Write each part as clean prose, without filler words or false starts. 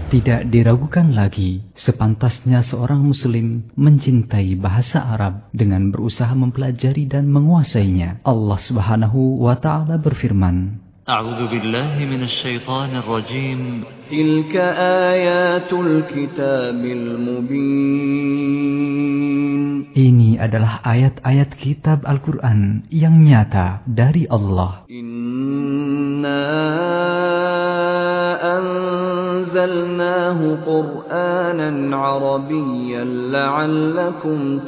Tidak diragukan lagi, sepantasnya seorang muslim mencintai bahasa Arab dengan berusaha mempelajari dan menguasainya. Allah Subhanahu wa taala berfirman, A'udzu billahi minasy syaithanir rajim. Tilka ayatul kitabil mubin. Ini adalah ayat-ayat kitab Al-Quran yang nyata dari Allah. Inna anzalnahu Qur'anan Arabiyyan la'allakum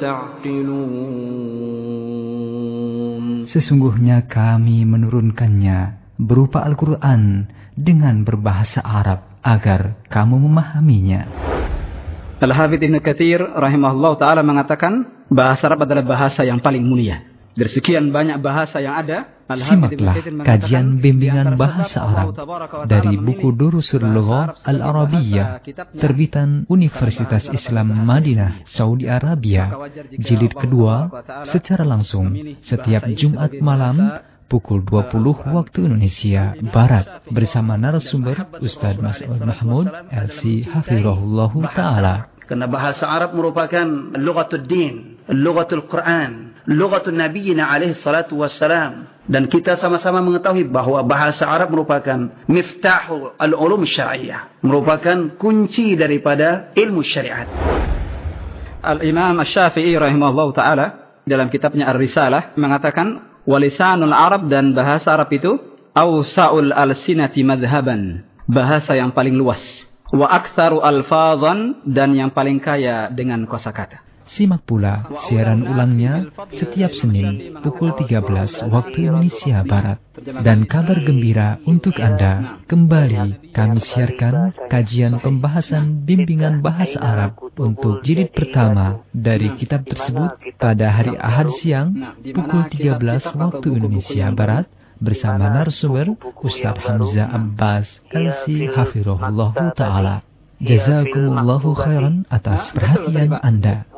ta'qilun. Sesungguhnya kami menurunkannya berupa Al-Quran dengan berbahasa Arab agar kamu memahaminya. Al-Hafidz Ibnu Katsir rahimahullah ta'ala mengatakan bahasa Arab adalah bahasa yang paling mulia. Dari sekian banyak bahasa yang ada, simaklah kajian bimbingan bahasa Arab dari buku Durusul Lughah Al-Arabiyyah terbitan Universitas Islam Madinah, Saudi Arabia, jilid kedua, secara langsung setiap Jumat malam pukul 20 waktu Indonesia Barat bersama narasumber Ustaz Mas'ud Mahmud LC Hafizahullahu Ta'ala. Karena bahasa Arab merupakan lughatul din, lughatul Quran, lughatul Nabiyina alaihi salatu wassalam. Dan kita sama-sama mengetahui bahwa bahasa Arab merupakan miftahu al-ulum syar'iyyah, merupakan kunci daripada ilmu syariat. Al-Imam Asy-Syafi'i rahimahullah ta'ala dalam kitabnya Ar-Risalah mengatakan walisanul Arab, dan bahasa Arab itu awsa'ul alsinati madhhaban, bahasa yang paling luas, wa aktsaru alfadhan, dan yang paling kaya dengan kosakata. Simak pula siaran ulangnya setiap Senin pukul 13 waktu Indonesia Barat. Dan kabar gembira untuk Anda, kembali kami siarkan kajian pembahasan bimbingan bahasa Arab untuk jilid pertama dari kitab tersebut pada hari Ahad siang pukul 13 waktu Indonesia Barat bersama narasumber Ustaz Hamzah Abbas LC Hafizahullahu Ta'ala. Jazakumullahu khairan atas perhatian Anda.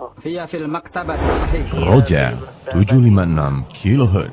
Roja 756 kHz.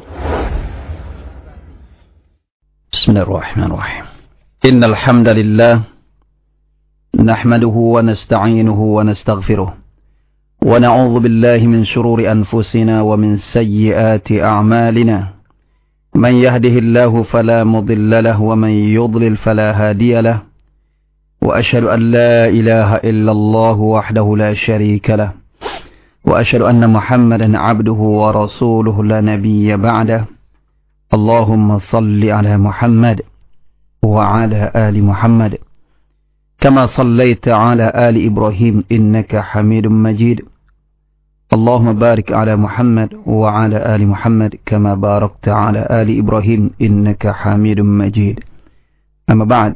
Bismillahirrahmanirrahim. Innal hamdalillah nahmaduhu wa nasta'inuhu wa nastaghfiruh wa na'udzu billahi min shururi anfusina wa min sayyiati a'malina. Man yahdihillahu fala mudilla lahu wa man yudlil fala hadiya lahu. Wa asyhadu an la ilaha illallah wahdahu la syarika lahu. وأشهد أن محمدا عبده ورسوله لا نبي بعده. اللهم صل على محمد وعلى آل محمد كما صليت على آل إبراهيم إنك حميد مجيد. اللهم بارك على محمد وعلى آل محمد كما باركت على آل إبراهيم إنك حميد مجيد. أما بعد،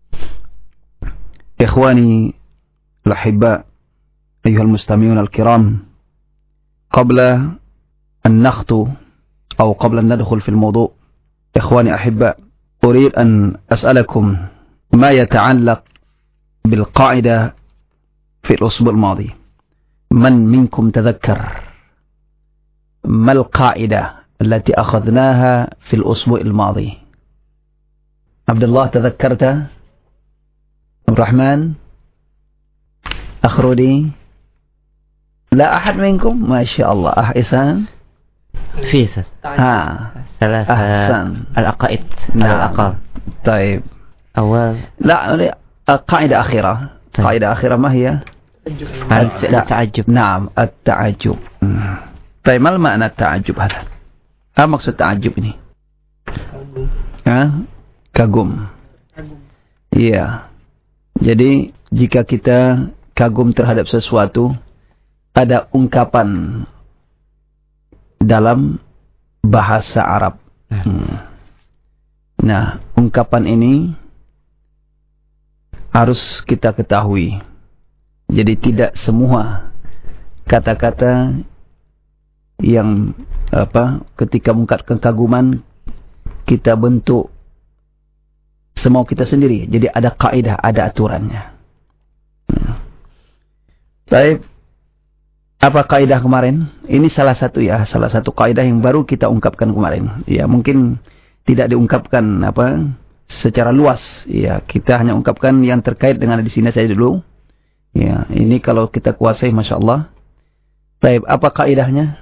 إخواني الأحباء أيها المستمعون الكرام، قبل أن نخطو أو قبل أن ندخل في الموضوع، إخواني أحباء، أريد أن أسألكم ما يتعلق بالقاعدة في الأسبوع الماضي. من منكم تذكر ما القاعدة التي أخذناها في الأسبوع الماضي؟ عبد الله تذكرت؟ عبد الرحمن؟ أخرودي؟ لا أحد منكم؟ ما شاء الله. إحسان في ثلاثة أحسن. العقائد. نعم. العقائد. طيب. أول لا، قاعدة أخيرة. طيب. قاعدة أخيرة ما هي؟ التعجب. نعم، التعجب. طيب، ما المعنى التعجب هذا؟ apa maksud ta'ajub ini? Kagum. Iya. Jadi jika kita kagum terhadap sesuatu, ada ungkapan dalam bahasa Arab. Nah, ungkapan ini harus kita ketahui. Jadi tidak semua kata-kata yang ketika mengungkapkan kekaguman kita bentuk semau kita sendiri. Jadi ada kaidah, ada aturannya. Baik. Apa kaidah kemarin? Ini salah satu kaidah yang baru kita ungkapkan kemarin. Ya, mungkin tidak diungkapkan secara luas. Ya, kita hanya ungkapkan yang terkait dengan di sini saja dulu. Ya, ini kalau kita kuasai, masya Allah. Baik, apa kaidahnya?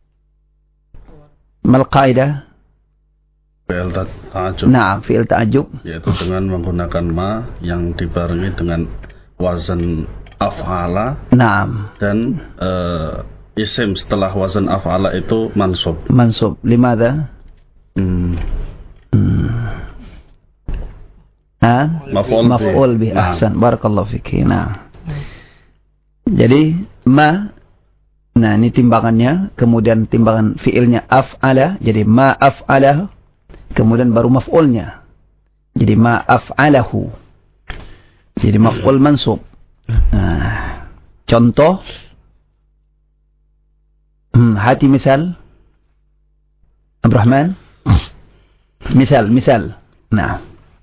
Mal kaidah? Fi'il ta'ajub. Nah, fi'il ta'ajub. Yaitu dengan menggunakan ma yang dibarengi dengan wazan af'ala. Naam. Dan isim setelah wazan af'ala itu mansub. Mansub. Limadha? Maf'ul bih. Ahsan. Barakallahu fikhi. Nah. Jadi ma, nah ini timbangannya, kemudian timbangan fi'ilnya af'ala, jadi ma af'alah, kemudian baru maf'ulnya. Jadi ma af'alahu. Jadi maf'ul mansub. Nah, contoh hati misal Abdurrahman. Misal. Nah.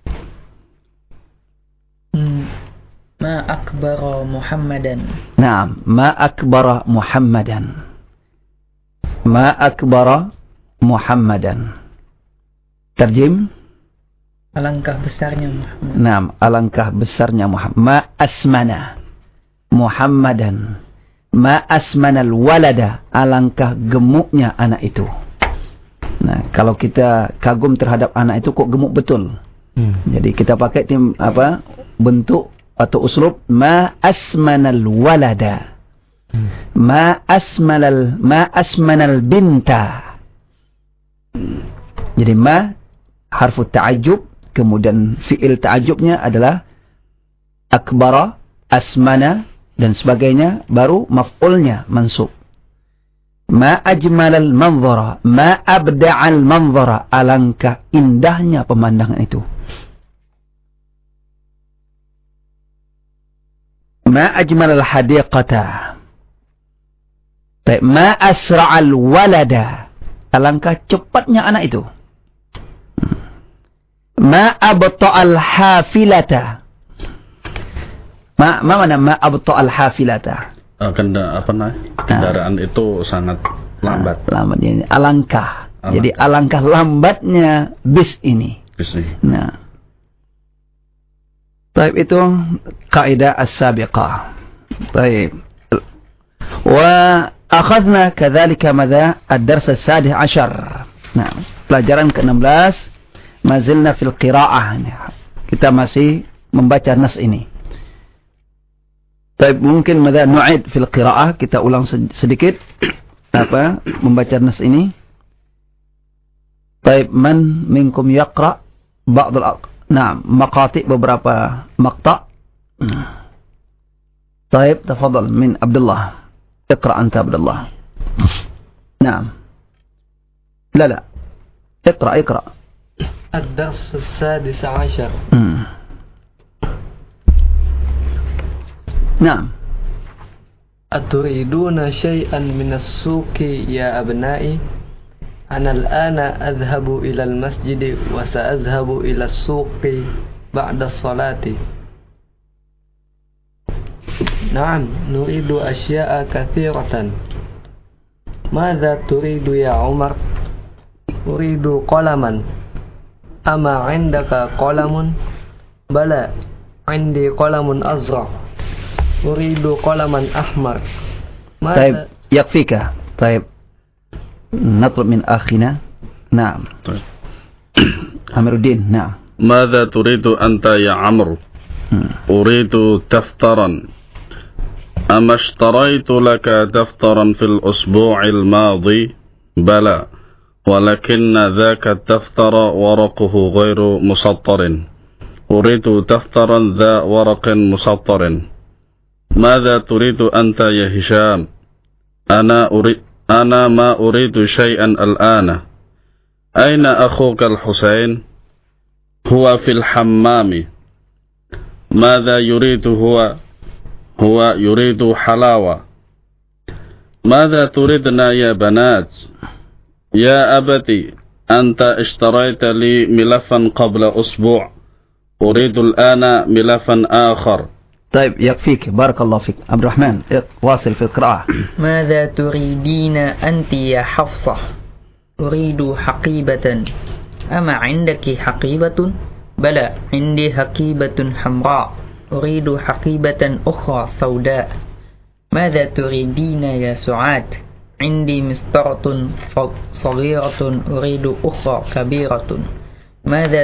Ma akbara Muhammadan. Naam, ma akbara Muhammadan. Ma akbara Muhammadan. Terjem? Alangkah besarnya Muhammad. Naam, alangkah besarnya Muhammad. Ma asmana Muhammadan. Ma asmanal walada. Alangkah gemuknya anak itu. Nah, kalau kita kagum terhadap anak itu kok gemuk betul. Jadi kita pakai bentuk atau uslub ma asmanal walada. Ma asmanal binta. Jadi ma harfu ta'ajjub, kemudian fi'il ta'ajjubnya adalah akbara, asmana dan sebagainya, baru maf'ulnya mansub. Ma ajmalal manzara, ma abda'al manzara, alangkah indahnya pemandangan itu. Ma ajmalal hadiqata. Ma asra'al walada, alangkah cepatnya anak itu. Ma abta'al hafilata. Ma mana ma abta'al hafilata? Kendaraan itu sangat lambat. Lambatnya alangkah. Jadi alangkah lambatnya bis ini. Nah. Baik, itu kaidah as-sabiqah. Baik. Wa akhadna kadzalika madza ad-dars as-sadis 'ashar. Nah, pelajaran ke-16 mazilna fil qiraah. Kita masih membaca nas ini. Baik, mungkin madza nu'id fil qiraah, kita ulang sedikit membaca nas ini. Baik, man minkum yaqra ba'd maqati, beberapa maqta'. Baik, tafadhal min Abdullah. اقرأ أنت عبد الله. نعم. لا اقرأ. الدرس السادس عشر. نعم. أتريدون شيئا من السوق يا أبنائي؟ أنا الآن أذهب إلى المسجد وسأذهب إلى السوق بعد الصلاة. نعم، نريد أشياء كثيرة. ماذا تريد يا عمر؟ أريد قلما. أما عندك قلم؟ بلى، عندي قلم أزرق. أريد قلما أحمر. طيب، يكفيك. طيب، نطلب من أخينا. نعم. طيب. عمرو الدين. نعم. ماذا تريد أنت يا عمرو؟ أريد دفترا. أما اشتريت لك دفترا في الأسبوع الماضي؟ بلى، ولكن ذاك الدفتر ورقه غير مسطر. أريد دفترا ذا ورق مسطر. ماذا تريد أنت يا هشام؟ أنا ما أريد شيئا الآن. أين أخوك الحسين؟ هو في الحمام. ماذا يريد هو يريد حلاوة. ماذا تريدنا يا بنات؟ يا أبتي، أنت اشتريت لي ملفا قبل أسبوع. أريد الآن ملفا آخر. طيب، يكفيك. بارك الله فيك. عبد الرحمن، واصل في القراءة. ماذا تريدين أنت يا حفصة؟ أريد حقيبة. أما عندك حقيبة؟ بلى عندي حقيبة حمراء أريد حقيبة أخرى سوداء ماذا تريدين يا سعاد عندي مسطرة صغيرة أريد أخرى كبيرة ماذا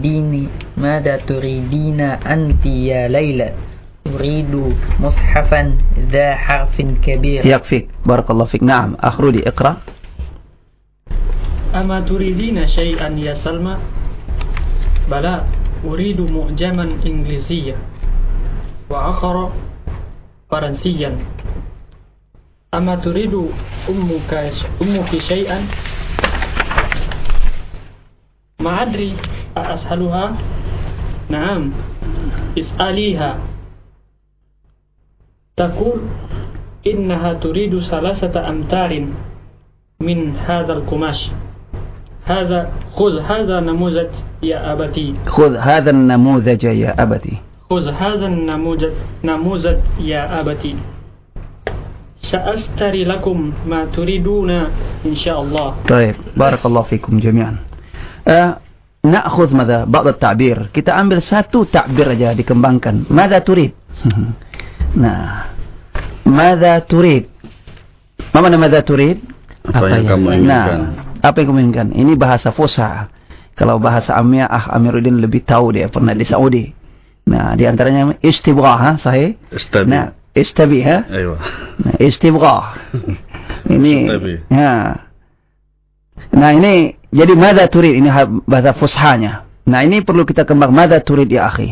تريدين أنت يا ليلى أريد مصحفا ذا حرف كبير. يكفيك بارك الله فيك. نعم أخرجي اقرأ. أما تريدين شيئا يا سلمى بلى أريد معجما إنجليزيا وآخر فرنسيا أما تريد أمك شيئا ما أدري أسألها نعم اسأليها تقول إنها تريد 3 أمتار من هذا القماش خذ هذا النموذج يا أبتي خذ هذا النموذج يا أبتي خذ هذا النموذج يا أبتي سأشتري لكم ما تريدون إن شاء الله. طيب بارك الله فيكم جميعا. نأخذ ماذا بعض التعبير. Kita ambil satu takbir aja dikembangkan. ماذا تريد. Nah, ماذا تريد. Apa nama ماذا تريد? Apa yang kamu inginkan? Apa yang kamu inginkan? Ini bahasa fusha. Kalau bahasa Amiyah, Amiruddin lebih tahu, dia pernah di Saudi. Nah, di antaranya istibghah, sahih? Istabi. Nah, istabi, ha? Aywa. Nah, istibghah. Ini ya. Nah, ini jadi madza turid, ini bahasa fushanya. Nah, ini perlu kita kembang. Madza turid ya akhi?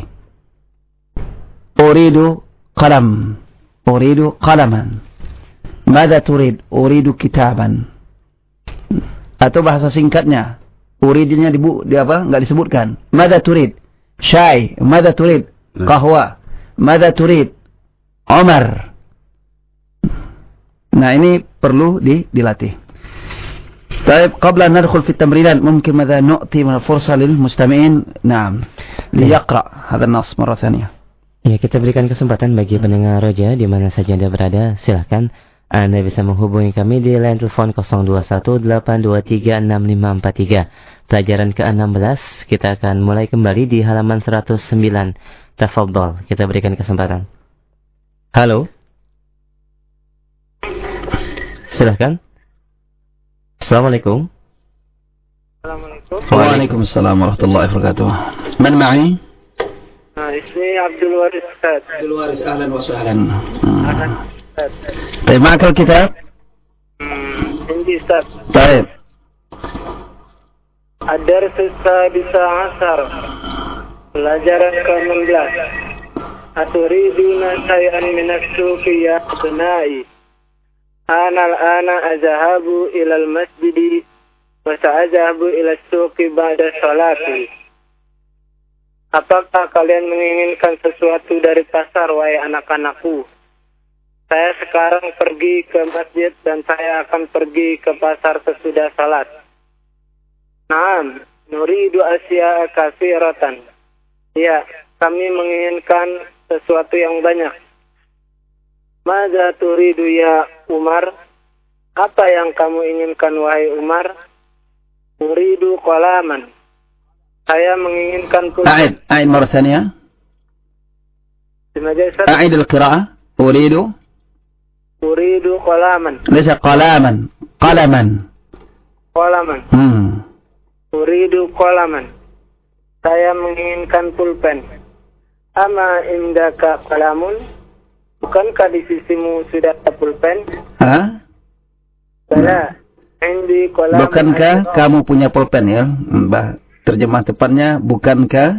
Uridu qalam. Uridu qalaman. Madza turid? Uridu kitaban. Atau bahasa singkatnya, uridnya di apa? Enggak disebutkan. Madza turid? Syai. Madza turid? Qahwa. Madza turid? Umar. Nah, ini perlu dilatih. Baik, qabla nadkhul fi tamrinat, mungkin madza nu'ti min fursa lil mustami'in. Naam. Liyaqra hadha an-nass marah tsaniyah. Ya, kita berikan kesempatan bagi pendengar Roja di mana saja Anda berada. Silakan Anda bisa menghubungi kami di line telepon 0218236543. Pelajaran ke-16 kita akan mulai kembali di halaman 109. Tafadhol, kita berikan kesempatan. Halo. Silakan. Assalamualaikum. Assalamualaikum. Waalaikumsalam warahmatullahi wabarakatuh. Man ma'i? Ismi Abdul Waris Ustaz. Abdul Waris, ahlan wa sahlan. طيب معك الكتاب؟ عندي أستاذ. طيب. الدرس السادس عشر. Pelajaran ke-16. Aturiduna shay'an min as-suqi ya abnai. Ana al-ana azhabu ila al-masjid wa sa'azhabu ila as-suqi ba'da salati. Apakah kalian menginginkan sesuatu dari pasar, wahai anak-anakku? Saya sekarang pergi ke masjid dan saya akan pergi ke pasar sesudah salat. Naam, nuridu asya'a katsiratan. Ya, kami menginginkan sesuatu yang banyak. Madza turidu ya Umar? Apa yang kamu inginkan, wahai Umar? Uridu qalaman. Saya menginginkan pulpen. أعد مرة ثانية. أعد القراءة. أريد قلاما. ليس قلاما. قلما. قلاما. أريد قلاما. Saya menginginkan pulpen. Ama indaka qalamun? Bukankah di sisimu sudah ada pulpen? Hah? Bala. Indi qalaman. Bukankah kamu punya pulpen, ya? Terjemah tepatnya, bukankah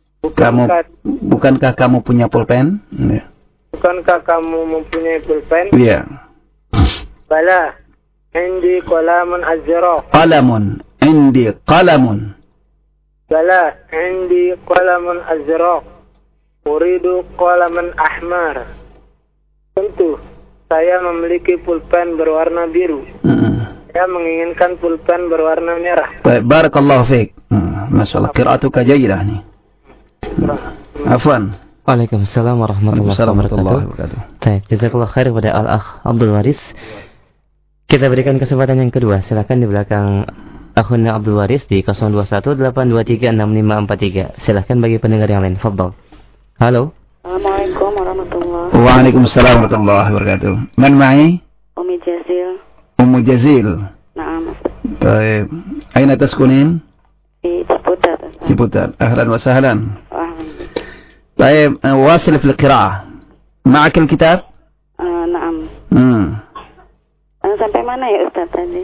kamu punya pulpen? Ya. Bukankah kamu mempunyai pulpen? Iya. Bala. Indi qalamun azraq. Qalamun. Indi qalamun. Bala. Indi qalamun azraq. Uridu qalaman ahmar. Tentu, saya memiliki pulpen berwarna biru. Saya menginginkan pulpen berwarna merah. Baik, barakallahu fiik. Masyaallah, qira'atuka jayyidah nih. Afwan. Waalaikumsalam warahmatullahi wabarakatuh. Baik, jazakallahu khair kepada Al-Akh Abdul Waris. Kita berikan kesempatan yang kedua. Silakan di belakang Akhuna Abdul Waris di 0218236543. Silahkan bagi pendengar yang lain. Fadhol. Halo. Assalamualaikum warahmatullahi wabarakatuh. Waalaikumsalam warahmatullahi wabarakatuh. Man ma'i? Ummi Jazil. Ummu Jazil. Naam. Baik. Aina taskunin? Di Ciputat. Ciputat. Ahlan wa sahlan. Ahlan. Baik, wasil fil qira'ah. Ma'ak al-kitab? Naam. Sampai mana ya Ustaz tadi?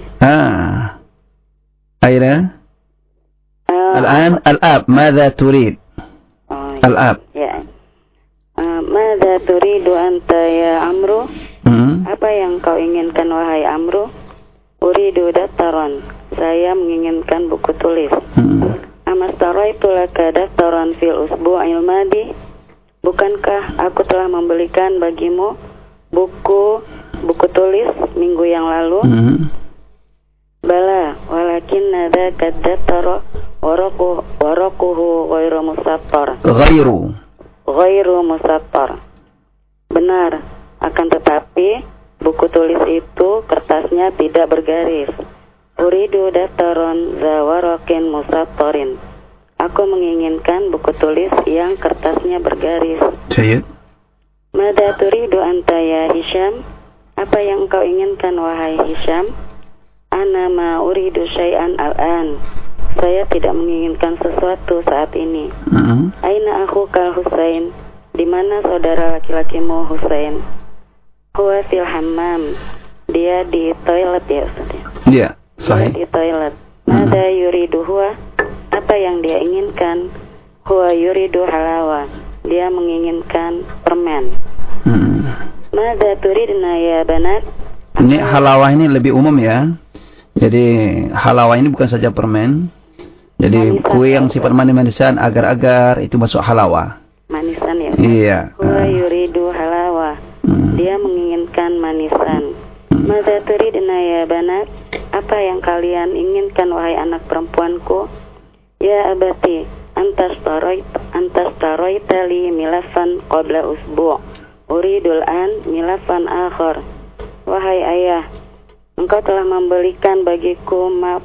Aina? Al-an al-ab, madza turid? Al-ab. Ya. Madza turidu anta ya Amru? Apa yang kau inginkan wahai Amru? Uridu daftaran. Saya menginginkan buku tulis. Amastaraitu laka daftaran fil usbu'il madi? Bukankah aku telah membelikan bagimu buku tulis minggu yang lalu? Bala, walakin dzaka daftara waraquhu ghairu musattar. Ghairu musattar. Benar, akan tetapi buku tulis itu kertasnya tidak bergaris. Uridu daftaron za waraqin musattarin. Aku menginginkan buku tulis yang kertasnya bergaris. Sayyid. Mada turidu anta ya Hisham? Apa yang kau inginkan wahai Hisham? Ana ma uridu syai'an al-an. Saya tidak menginginkan sesuatu saat ini. Aina akhuka Husain? Di mana saudara laki-lakimu Husain? Huwa fil hammam. Dia di toilet ya Ustaz. Iya, sahih. Dia di toilet. Mada yuridu huwa? Apa yang dia inginkan? Huwa yuridu halawa. Dia menginginkan permen. Mada turidna ya banat? Ini halawa ini lebih umum ya. Jadi halawa ini bukan saja permen. Jadi manisan, kue yang sifat manis-manisan, agar-agar itu masuk halawa. Manisan ya? Iya. Huwa yuridu halawa. Dia menginginkan manisan. Mada turidna ya banat? Apa yang kalian inginkan wahai anak perempuanku? Ya abati, antas taroita li milafan qabla usbu'. Uridul an milafan akhar. Wahai ayah, engkau telah membelikan bagiku map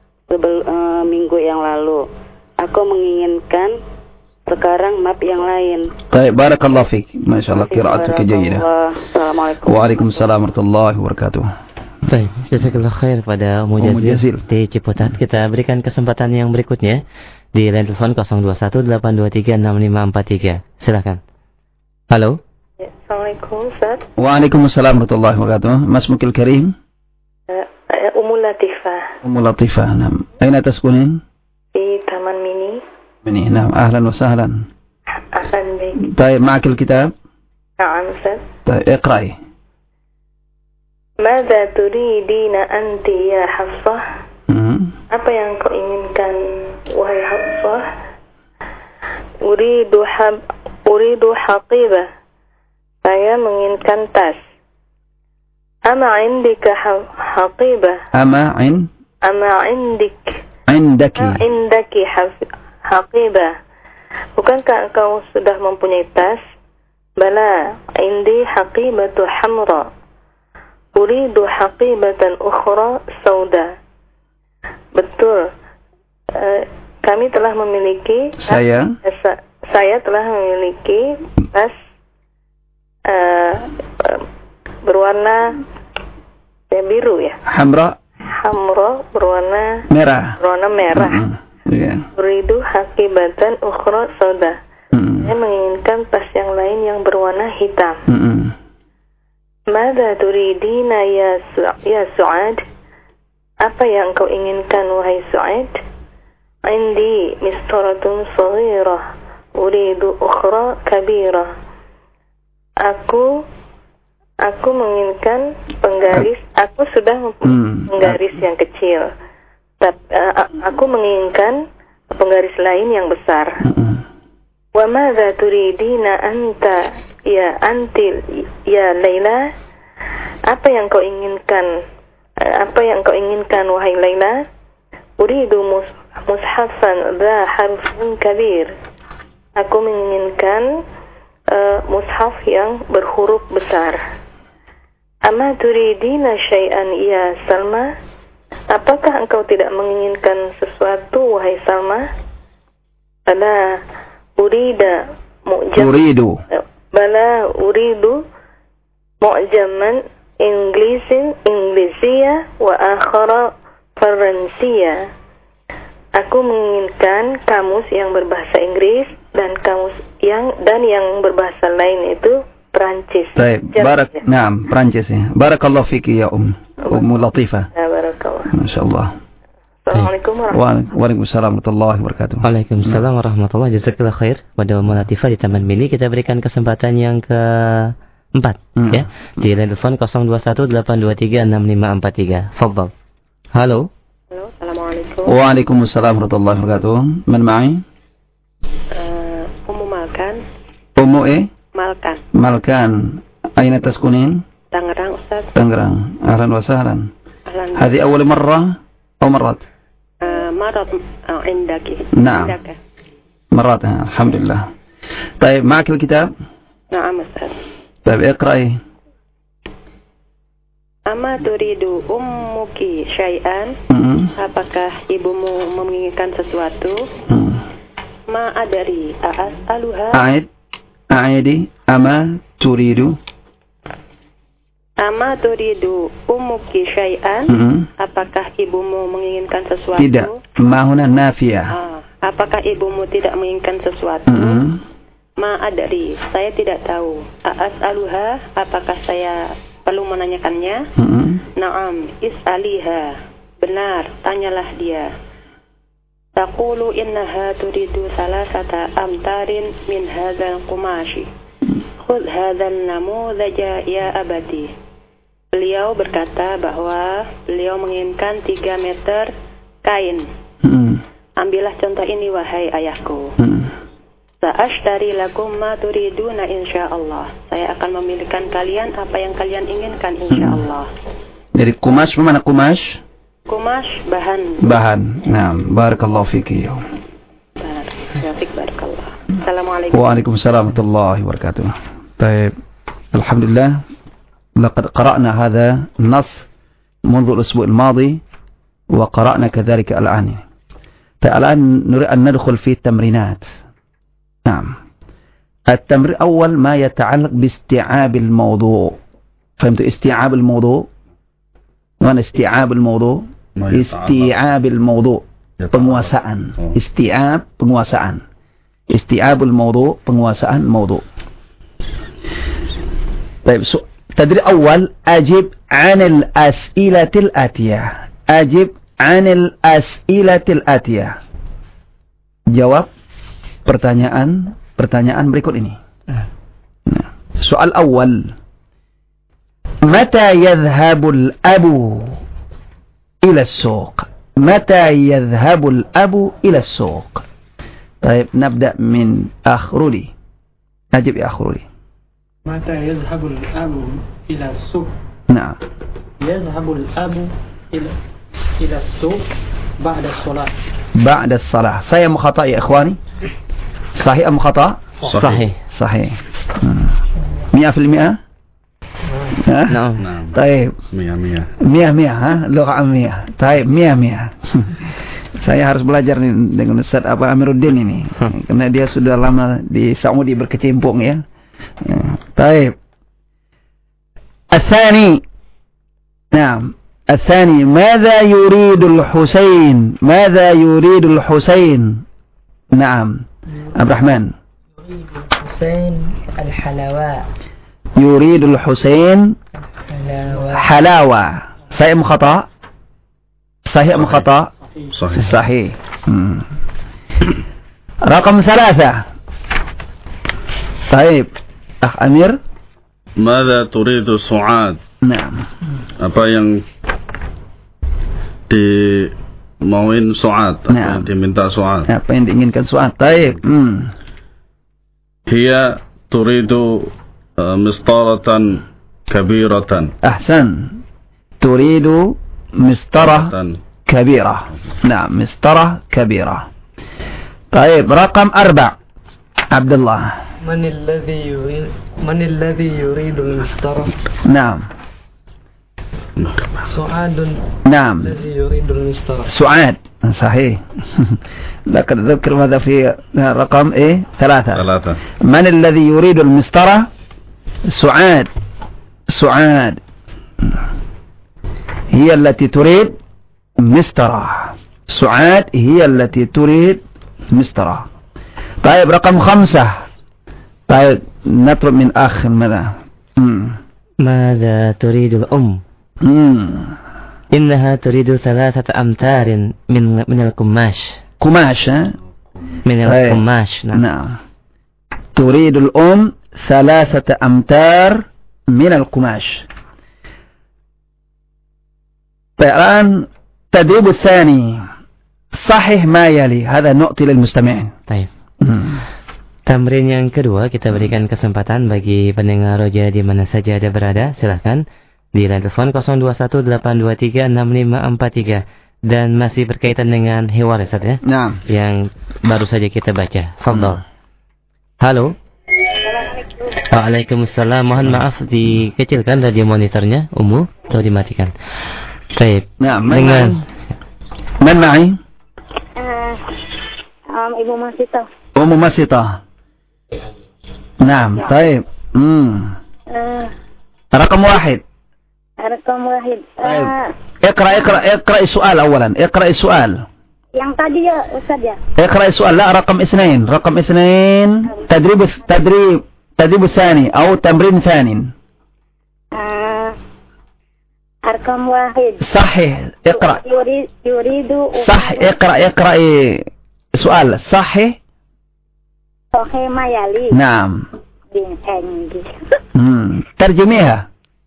minggu yang lalu. Aku menginginkan sekarang map yang lain. Baik, barakallahu fiik. Masyaallah qira'atuka jayyidah. Assalamualaikum. Waalaikumsalam warahmatullahi wabarakatuh. Baik, jazakallahu khair pada Ummu Jazil di Ciputat. Kita berikan kesempatan yang berikutnya di line telepon 0218236543. Silakan. Halo. Ya, Assalamualaikum Ustaz. Waalaikumsalam warahmatullahi wabarakatuh. Mas Mukil Karim. Ummu Latifah. Ummu Latifah. Naam. Aina taskunin? Di Taman Mini. Mini. Naam, ahlan wa sahlan. Ahlan bik. Baik, ma'akil kitab? Na'am Ustaz. Baik, iqra'i. Mada turidina anti ya Hafsah? Apa yang kau inginkan wahai Hafsah? Uridu haqibah. Saya menginginkan tas. Ama indika haqibah. Indaki haqibah. Bukankah engkau sudah mempunyai tas? Bala, indi haqibatu hamra. Uridu haqibatan ukhra sauda. Betul. Kami telah memiliki saya telah memiliki tas berwarna biru ya. Hamra berwarna merah. Uridu haqibatan ukhra sauda. Saya menginginkan tas yang lain yang berwarna hitam. Mada turidina ya Su'ad? Apa yang kau inginkan wahai Su'ad? Indi mistaratun saghirah. Uridu ukhra kabirah. Aku menginginkan penggaris. Aku sudah penggaris yang kecil. Aku menginginkan penggaris lain yang besar. Wa madza turidina anta ya antil ya Laila? Apa yang kau inginkan? Apa yang kau inginkan wahai Laila? Uridu mushafan dha harfin kabir. Aku menginginkan mushaf yang berhuruf besar. Ama turidina syai'an ya Salma? apakah engkau tidak menginginkan sesuatu, wahai Salma? Bala uridu mu'jaman Inggrisiyah wa akhara Faransiya. Aku menginginkan kamus yang berbahasa Inggris dan kamus yang berbahasa lain itu Perancis. Baik, Perancis ya. Barakallahu fiki ya Ummu Latifah. Ya, barakallah. Masyaallah. Assalamualaikum warahmatullahi wabarakatuh. Waalaikumsalam warahmatullahi wabarakatuh. Jazakallah khair. Pada Ummu Latifah di Taman Mini kita berikan kesempatan yang ke-4 ya. Di telepon 0218236543. Fadhal. Halo. Halo, assalamualaikum. Waalaikumsalam warahmatullahi wabarakatuh. Man ma'i? Ummu Malkan. Ummu Malkan. Aina taskunin? Tangerang, Ustaz. Tangerang. Ahlan wa sahlan. Hadi awal marrah atau marrat? Marrat indaki. Naam. Marrat. Alhamdulillah. طيب معك الكتاب؟ نعم أستاذ. طيب اقرأي. Ama turidu ummuki syai'an? Apakah ibumu menginginkan sesuatu? Ma adari as'aluha? A'idi. Ama turidu ummuki syai'an? Apakah ibumu menginginkan sesuatu? Tidak. Ma huna nafiyah. Apakah ibumu tidak menginginkan sesuatu? Ma adari. Saya tidak tahu. As'aluha. Apakah saya perlu menanyakannya? Naam, is'aliha. Benar, tanyalah dia. Taqulu innaha turidu salasata amtarin min hadzal qumashi. Khudh hadzal namudzaja ya abati. Beliau berkata bahwa beliau menginginkan 3 meter kain. Ambillah contoh ini wahai ayahku. Sa'ashtari lakum ma turiduna insyaallah. Saya akan memilihkan kalian apa yang kalian inginkan insyaallah. Dari kumash, mana kumash? Kumash, bahan. Nah, barakallahu fiki. Barakallah. Assalamualaikum. Waalaikumsalam warahmatullahi wabarakatuh. Baik. Alhamdulillah. لقد قرأنا هذا النص منذ الأسبوع الماضي وقرأنا كذلك الآن. فالآن نريد أن ندخل في التمرينات. نعم. التمرين أول ما يتعلق باستيعاب الموضوع. فهمت استيعاب الموضوع؟ ما استيعاب الموضوع؟ استيعاب الموضوع penguasaan. Isti'ab penguasaan. Isti'ab الموضوع penguasaan موضوع. طيب تدريب أول أجب عن الأسئلة الآتية. أجب عن الأسئلة الآتية. Jawab pertanyaan berikut ini. Soal awal. Mata yadhhabul abu ila as-suq? Mata yadhhabul abu ila as-suq? طيب نبدأ من أخ رولي. أجب يا أخ رولي. متى يذهب الأب إلى السوق؟ نعم. يذهب الأب إلى السوق بعد الصلاة. بعد الصلاة. Saya مخطأ يا إخواني. صحيح أم خطأ؟ صحيح. 100%. نعم. طيب. 100. لغة عامية. طيب 100. Saya harus belajar nih dengan Ustaz Amiruddin ini. Karena dia sudah lama di Saudi berkecimpung ya. طيب. الثاني. نعم. الثاني ماذا يريد الحسين؟ ماذا يريد الحسين؟ نعم. عبد الرحمن. الحسين الحلواء. يريد الحسين حلاوة. صحيح أم خطأ؟ صحيح أم خطأ؟ صحيح. رقم 3. طيب أخ أمير. ماذا تريد سعاد؟ نعم. Apa yang dimauin Su'ad? Apa yang diminta Su'ad? Apa yang diinginkan Su'ad? طيب. Hiya turidu mistaratan kabiratan. Ahsan. Turidu mistarah kabirah. Nah, mistarah kabirah. طيب رقم 4. عبد الله. من الذي يريد المسطرة؟ نعم. Su'adun. نعم. الذي يريد المسطرة. سعاد صحيح. لقد أذكر هذا في رقم إيه 3. من الذي يريد المسطرة؟ سعاد. سعاد هي التي تريد مسطرة. سعاد هي التي تريد مسطرة. طيب رقم 5. طيب نطلب من أخ ماذا تريد الأم؟ إنها تريد 3 أمتار من القماش. قماش من القماش. نعم. تريد الأم 3 أمتار من القماش. الآن التدريب الثاني صحيح ما يلي. هذا نعطي للمستمعين. طيب. Tamrin yang kedua, kita berikan kesempatan bagi pendengar roja di mana saja ada berada. Silahkan di line telepon 0218236543 dan masih berkaitan dengan hiwar ya, nah, yang baru saja kita baca. Fadhol. Halo. Waalaikumsalam. Mohon maaf dikecilkan radio monitornya, atau dimatikan. Baik. Nah, dengan Ma'i? Ibu Masita. Masita. Nah, baik. رقم 1. رقم 1. اقرأ السؤال أولا. اقرأ السؤال. Yang tadi ya Ustaz ya. اقرأ السؤال. لا رقم 2. رقم 2 تدريب الثاني أو تمرين ثاني. رقم 1. صحيح. اقرأ. يريد. صح. اقرأ سؤال. صحيح. صحيح ما يلي. نعم. ترجميها.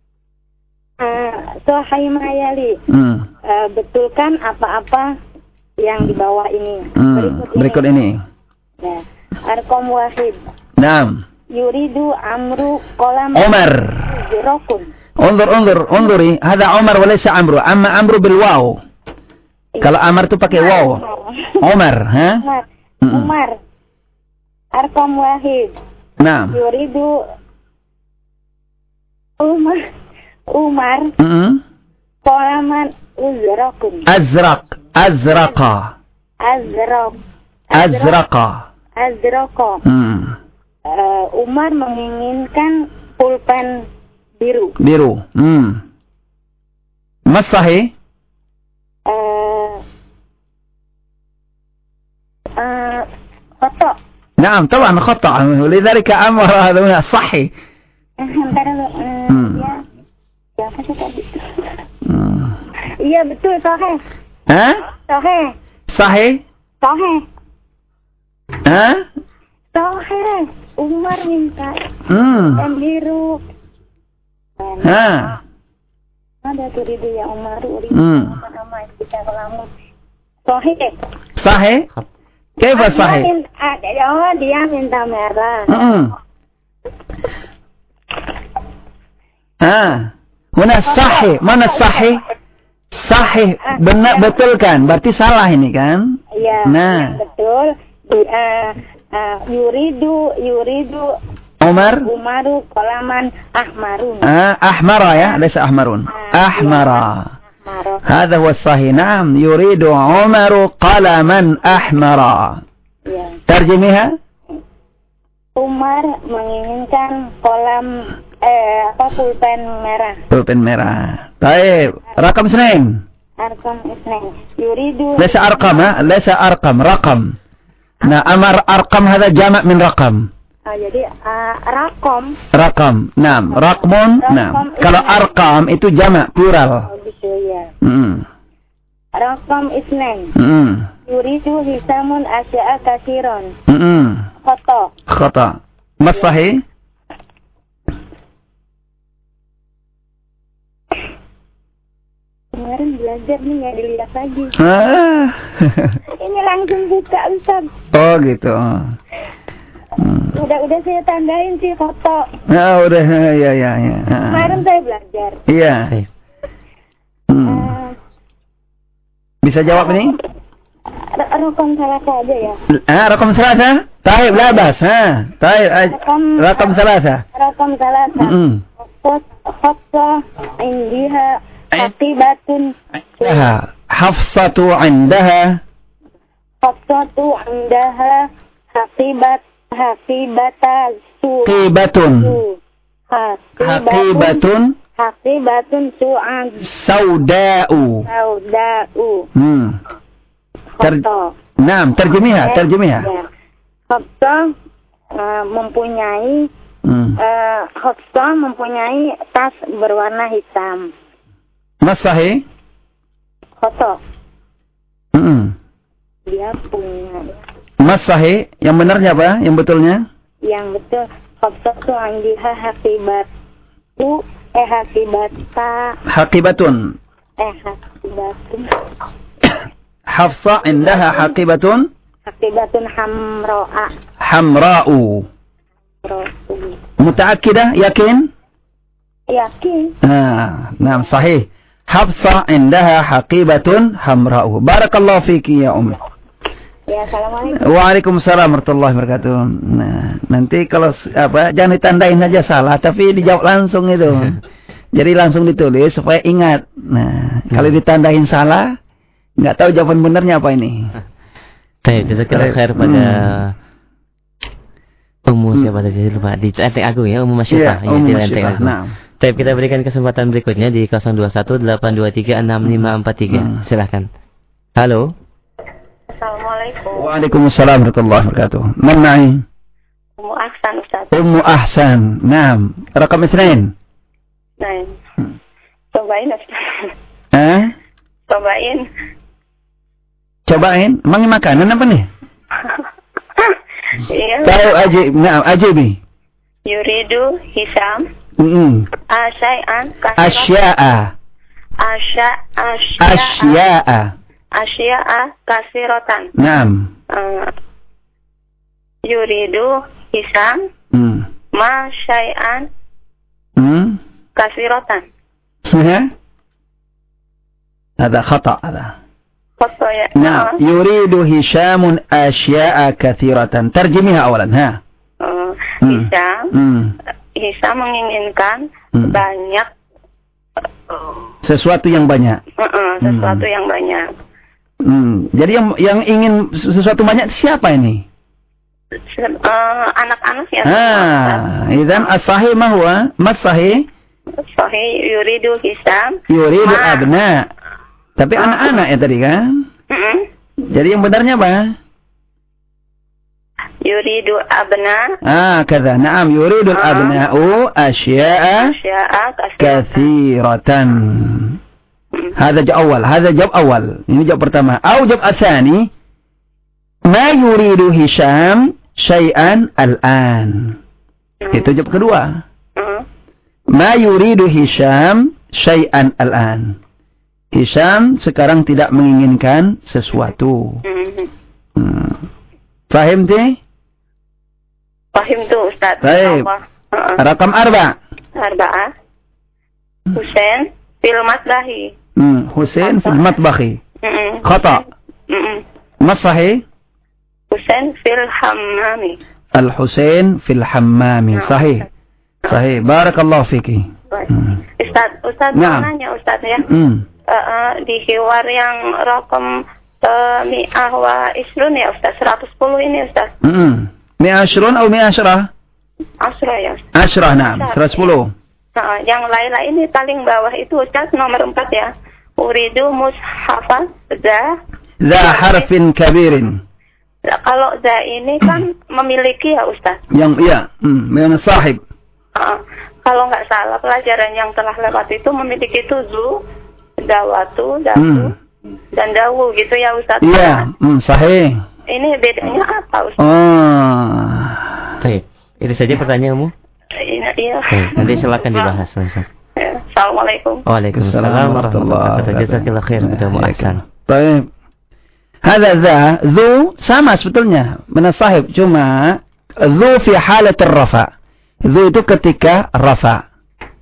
Sahih ma yali. Betulkan apa-apa yang di bawah ini. Berikut ini. Ya. Arqam 1. Naam. Yuridu amru qalam Umar. Jirakun. انظري هذا عمر وليس عمرو. أما عمرو بالواو. Kalau Amar itu pakai waw. Umar, ha? Umar. Arqam 1. Naam. Yuridu Umar. Qalaman uzrakun. Azraqa. Umar menginginkan pulpen biru. Mas sahih? خطأ. نعم طبعا خطأ. ولذلك أمر هذا هنا صحي. Iya betul sahih. Sahih. Sahih. Umar minta dan biru. Ada turidu ya Umar nama kita kelamu. Sahih. Kaifa sahih? Dia minta merah. Mana sahih? Mana sahih? Sahih. Benar, betul kan? Berarti salah ini kan? Iya. Nah. Betul. Yuridu Umaru qalaman ahmarun. Ahmara ya, laysa ahmarun. Ahmara. هذا هو الصحيح. نعم. يريد عمر قلما أحمرا. ترجميها. Umar menginginkan kolam pulpen merah. Pulpen merah. طيب. رقم 2. Arqam 2. Yuridu. ليس أرقم. ليس أرقم. رقم. Nah, amar arqam هذا جمع من رقم. Jadi rakom. Rakam. Naam. Rakmun. Naam. Kalau arqam itu jamak plural. Gitu ya. Rakam 2. Yuridu hisamun asya'a kasiron. Khata. Mas sahih? Kemarin belajar nih ya, dilihat lagi. Ini langsung buka Ustaz. Oh gitu. Udah saya tandain sih foto. Udah ya. Kemarin saya belajar. Iya. Bisa jawab ini? Raqam 3 aja ya. Raqam 3. Taib la bas. Taib. Raqam 3. Raqam 3. Khassa indiha haqibatun. Hafsatu indaha. Hafsatu indaha haqibatun. Haqibatun su'an. Sauda'u. Naam, terjemihah. Hafsa mempunyai Hafsa mempunyai tas berwarna hitam. Mas sahih? Khoto. Dia punya. Mas sahih, yang benarnya apa? Yang betulnya? Yang betul, Hafsa tu andiha haqibatun. Hafsa indaha haqibatun. Haqibatun Hamra'u. Muta'akkidah, yakin? Yakin. Naam, sahih. Hafsa indaha haqibatun hamra'u. Barakallahu fiki ya Ummi. Ya, assalamualaikum. Waalaikumsalam warahmatullahi wabarakatuh. Nah, nanti kalau jangan ditandain aja salah, tapi dijawab langsung itu. Jadi langsung ditulis supaya ingat. Nah, kalau ditandain salah, nggak tahu jawaban benernya apa ini. Baik, jazakallahu khair pada Ummu siapa tadi lupa di Lenteng Agung ya, Ummu Masyifah ya, di Lenteng Agung. Baik, kita berikan kesempatan berikutnya di 0218236543. Silakan. Halo. Assalamualaikum. Waalaikumsalam warahmatullahi wabarakatuh. Mana? Ummu Ahsan, Ustaz. Ummu Ahsan. Naam. Rakam isnain. Nah. Cobain, Ustaz. Cobain. Emang makanan apa nih? Iya. Tahu ajibi. Yuridu Hisam. Asya'a kasiratan. Naam. Yuridu Hisam. Ma syai'an kasiratan. Ada khata ada. Khata ya. Nah, yuridu Hishamun asya'a katsiratan. Terjemihha awalan, Hisam menginginkan banyak sesuatu yang banyak. Sesuatu yang banyak. Jadi yang ingin sesuatu banyak siapa ini? Anak-anak ya. Idzan as-sahih ma huwa? Mas-sahih? Sahih yuridu Hisam. Yuridu abna. Tapi anak-anak ya tadi kan? Jadi yang benarnya apa? Yuridu abna. Kadza. Naam, yuridu al-abna'u asya'a katsiratan. Hada jawab awal. Ini jawab pertama. Au jawab asani. Ma yuridu Hisham syai'an al-an. Itu jawab kedua. Ma yuridu Hisham syai'an al-an. Hisham sekarang tidak menginginkan sesuatu. Fahim ti? Fahim tu Ustaz. Baik. Rakam 4. Husain fil matbahi. Husain fil matbahi. Khata. Mas sahih? Husain fil hammami. Al-Husain fil hammami. Sahih. Barakallahu fiki. Ustaz mau nanya Ustaz ya. Di hiwar yang rakam mi'ah wa isrun ya Ustaz, 110 ini Ustaz. Mi'ah ashrun atau mi'ah ashrah? Ashrah ya. Ashrah, naam, 110. Yang Laila ini paling bawah itu Ustaz nomor 4 ya. Uridu mushafan za harfin kabirin. Kalau za ini kan memiliki ya Ustaz. Yang yang sahib. Kalau nggak salah pelajaran yang telah lewat itu memiliki tuzu, dawatu, dan dawu gitu ya Ustaz. Iya, sahih. Ini bedanya apa Ustaz? Baik, itu saja pertanyaanmu. Iya. Nanti silakan dibahas Ustaz. Assalamualaikum. Waalaikumsalam warahmatullahi wabarakatuh. Jazakallahu khair Mudah Ahsan. Baik. Hadza zu sama sebetulnya min sahib, cuma zu fi halat ar-rafa. Zu itu ketika rafa.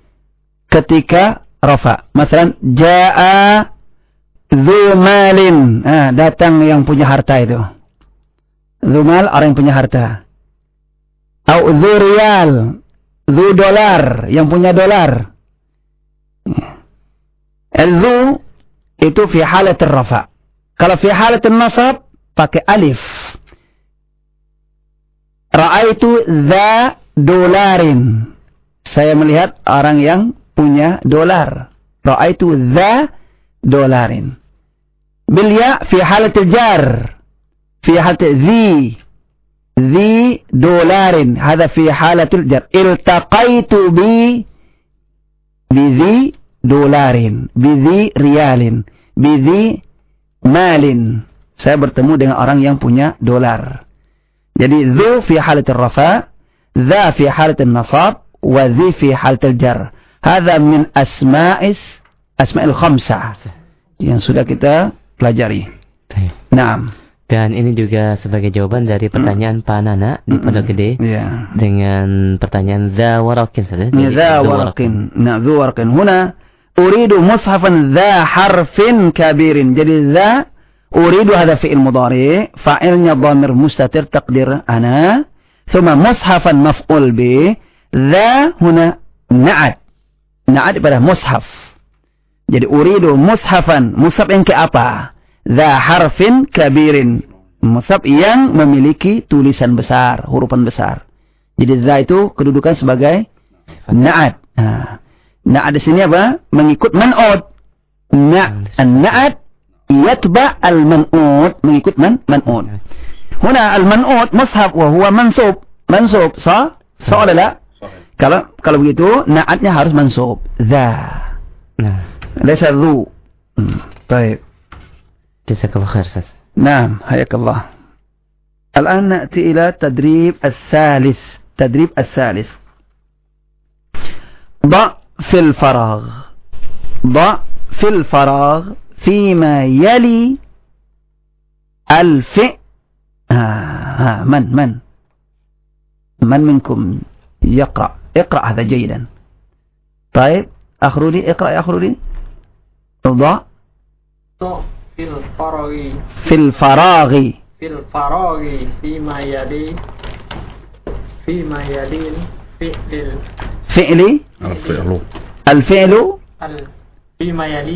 Masalan jaa zu malin. Datang yang punya harta itu. Zu mal orang yang punya harta. Au zu riyal, zu dolar yang punya dolar. Al-dhu itu fi halat rafa. Kalau fi halat nasab pakai alif. Ra'aitu dza dolarin. Saya melihat orang yang punya dolar. Ra'aitu dza dolarin. Bil ya fi halat jar. Fi halat ذي دولار هذا في حالة الجر التقيت بذي دولار بذي ريال بذي مال saya bertemu dengan orang yang punya dolar. Jadi dzu fi halat rafa, dza fi halat nasab, wa dzi fi halat jar. Hadza min asma'il khamsah yang sudah kita pelajari. Naam. Dan ini juga sebagai jawaban dari pertanyaan Pak Nana di Pondok Gede dengan pertanyaan dza waraqin saja. Dza waraqin. Nah, dza waraqin. Huna uridu mushafan dza harfin kabirin. Jadi dza uridu hadha fi'il mudhari', fa'ilnya dhamir mustatir taqdir ana, thumma mushafan maf'ul bi. Dza huna na'at. Na'at pada mushaf. Jadi uridu mushafan, mushaf yang ke apa? Dza harfin kabirin. Mushaf yang memiliki tulisan besar, hurufan besar. Jadi dza itu kedudukan sebagai na'at. Na'at di sini apa? Mengikut man'ud. Na'at yatba' al-man'ud, mengikut man'ud. Huna al-man'ud mushaf wa huwa mansub. Mansub sah atau la? Kalau begitu na'atnya harus mansub. Dza. Laysa dzu. Baik. جزاك الله خير أستاذ. نعم حياك الله. الآن نأتي إلى تدريب الثالث. ضع في الفراغ فيما يلي الفئل. من منكم يقرأ؟ اقرأ هذا جيدا. طيب أخروني، اقرأ يا أخروني. ضع في الفراغ فيما يلي الفعل فيما يلي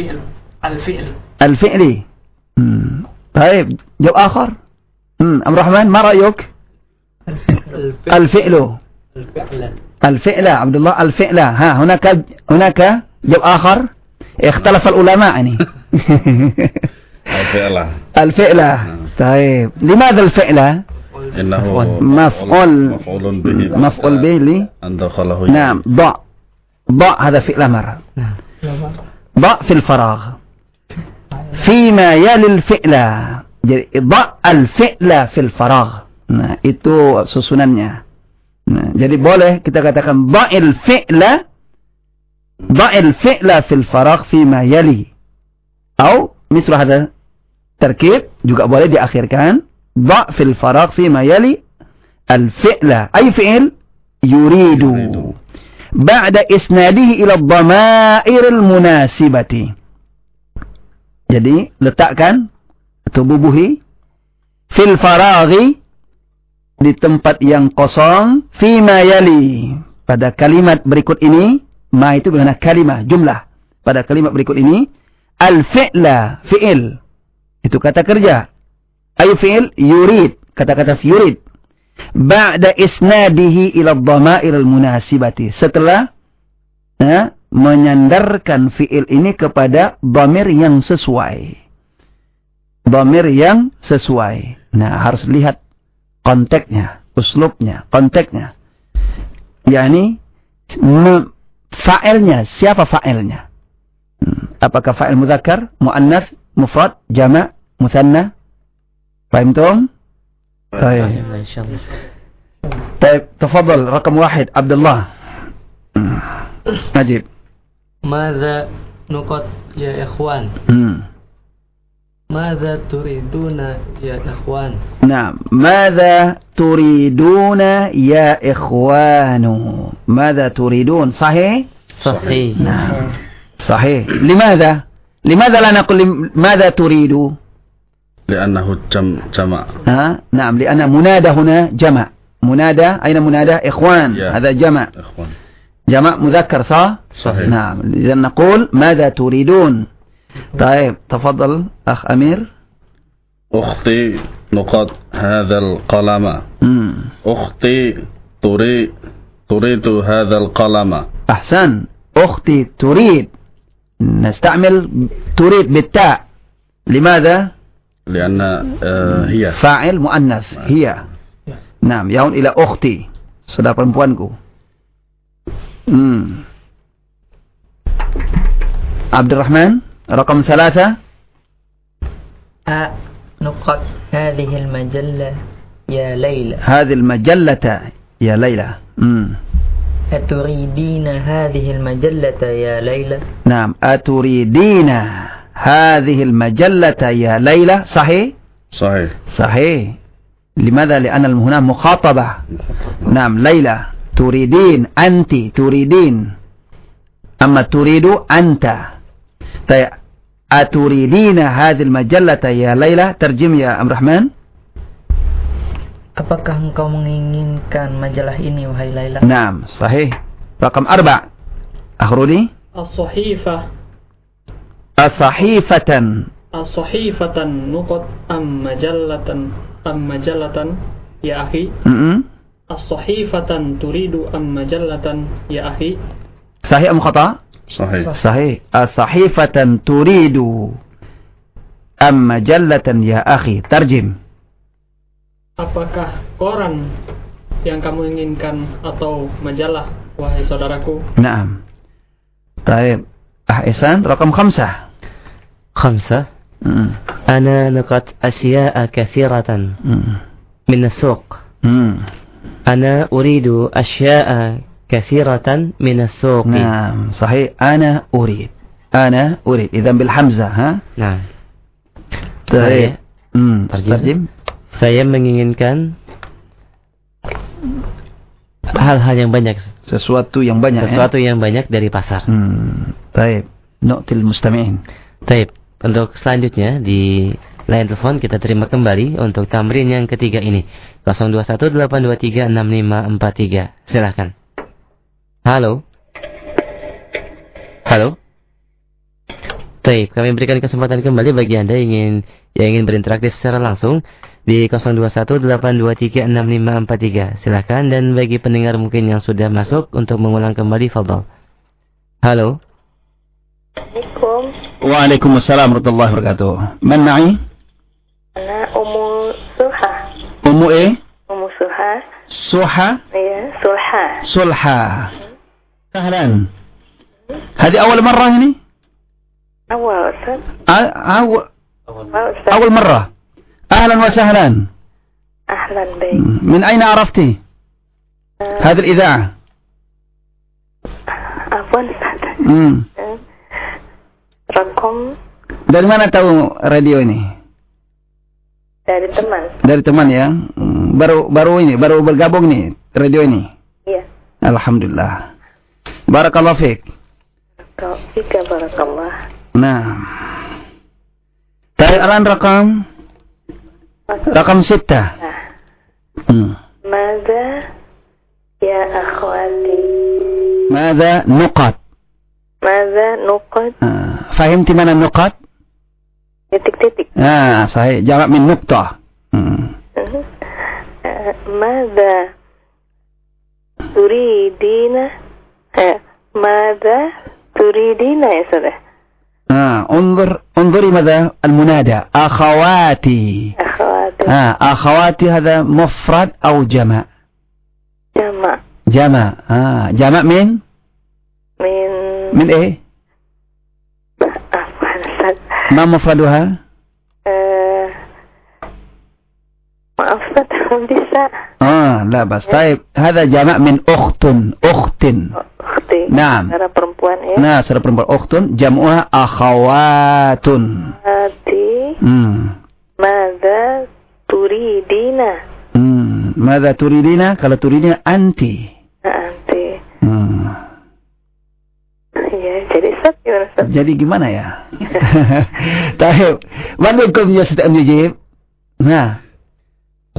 الفعل. طيب جواب آخر. أم الرحمن ما رأيك؟ الفعل عبد الله الفعل. هناك جواب آخر اختلف العلماء يعني. الفعل. طيب لماذا الفعل؟ إنه مفعول به لي. نعم. ضع هذا فعل أمر. ضع في الفراغ فيما يلي الفعل. Jadi ضع الفعل في الفراغ. Nah, itu susunannya. Nah, jadi boleh kita katakan ضعil fi'la fil faragh fima yali. Atau misal hada terkib juga boleh diakhirkan ضع fil faragh fima yali al fi'la. Ay fi'il yuridu. Ba'da isnadihi ila ad-dhamair al-munasibati. Jadi letakkan atau bubuhi fil faraghi di tempat yang kosong fima yali. Pada kalimat berikut ini. Ma itu bermakna kalimah, jumlah. Pada kalimat berikut ini, al-fi'la, fi'il. Itu kata kerja. Ayu fi'il, yurid. Kata-kata yurid. Ba'da isnadihi ila dhamair al-munasibati. Setelah menyandarkan fi'il ini kepada dhamir yang sesuai. Dhamir yang sesuai. Nah, harus lihat konteksnya, uslubnya, konteksnya. Yani, fa'ilnya, siapa fa'ilnya? Apakah fa'il mudzakkar, muannas, mufrad, jama', mutsanna? Fahimtum? Baik. Baik, tafadhal rakam 1 Abdullah. Najib. Madza nuqat ya ikhwan? Madza turiduna ya ikhwan? Nah, madza turiduna ya ikhwanu? Madza turidun? Sahih? Sahih. Nah, sahih. Limadha? Limadha la naqul madza turidu? لأنه جمع. نعم لأن منادى هنا جمع. منادى أين منادى؟ إخوان. هذا جمع. جمع مذكر صح؟ صحيح. نعم. إذا نقول ماذا تريدون؟ طيب تفضل أخ أمير. أختي نقط هذا القلم. أختي تريد هذا القلم. أحسن. أختي تريد، نستعمل تريد بالتاء. لماذا؟ لأن هي فاعل مؤنث هي. Nah, yaun ila ukhti, saudara perempuanku. Abdurrahman, rakam 3. نقط هذه المجلة يا ليلى. هذه المجلة يا ليلى. أتريدين هذه المجلة يا ليلى؟ نعم. أتريدين هذه المجلة يا ليلى. صحيح؟ صحيح. صحيح. لماذا؟ لأن هنا مخاطبة. نعم. ليلى تريدين، أنت تريدين، أما تريد أنت. طيب أتريدين هذه المجلة يا ليلى. ترجم يا عبد الرحمن. Apakah engkau menginginkan majalah ini wahai Laila? Naam, sahih. Rakam 4. Akhruni. As-sahifah. As-sahifatan. As-sahifatan nuqat majallatan ya akhi. As-sahifatan turidu majallatan ya akhi. Sahih am khata? Sahih. Sahih. As-sahifatan turidu majallatan ya akhi. Tarjim. Apakah koran yang kamu inginkan atau majalah wahai saudaraku? Naam. Baik. Ihsan, rakam 5. 5. Ana nuqat asya'a katsiratan min as-suq. Ana uridu asya'a katsiratan min as-suq. Naam, sahih. Ana urid. Ana urid. Idzan bil hamzah, ha? Naam. Baik. Tarjim. Saya menginginkan hal-hal yang banyak. Sesuatu yang banyak. Sesuatu yang banyak dari pasar. Baik. Nu'til mustami'in. Baik. Untuk selanjutnya di line telepon kita terima kembali untuk tamrin yang ketiga ini. 0218236543. Silakan. Halo. Halo. Baik, kami berikan kesempatan kembali bagi Anda yang ingin berinteraktif secara langsung di 0218236543. Silakan, dan bagi pendengar mungkin yang sudah masuk untuk mengulang kembali, fadhal. Halo. Assalamualaikum. Waalaikumsalam warahmatullahi wabarakatuh. Man ma'i? Ana Ummu Suha. Ummu Ummu Suha. Suha? Iya, Sulha. Sulha. Sahlan. Hadi awal marrah ini? Awal, Ustaz. أول مرة. أهلا وسهلا. أهلا بك. من أين عرفتي هذه الإذاعة؟ عفوا Ustaz. Rangkum. Dari mana tahu radio ini? Dari teman. Dari teman ya. Baru bergabung nih radio ini. Iya. Alhamdulillah. Barakallahu fiik. Barakallah. Nah. Tayaran rakam 6. Mada ya akhwati. Mada nuqat. Mada nuqat. Fahimti mana nuqat? Titik-titik. Sahih. Jawab min nuqtah. Mada turidina? Mada turidina ya sudah. انظري ماذا المنادى أخواتي. أخواتي هذا مفرد أو جمع؟ جمع. جمع من إيه؟ ما مفردها؟ maaf belum bisa. لا بس. طيب هذا جمع من أخت. نعم. Secara perempuan ya. Nah, secara perempuan ukhtun, jam'uha akhawatun. Madza turidina? Madza turidina? Kalau turidina anti. Anti. Ya, jadi gimana ya? Taib. Man minkum yastati' an yujib? Nah.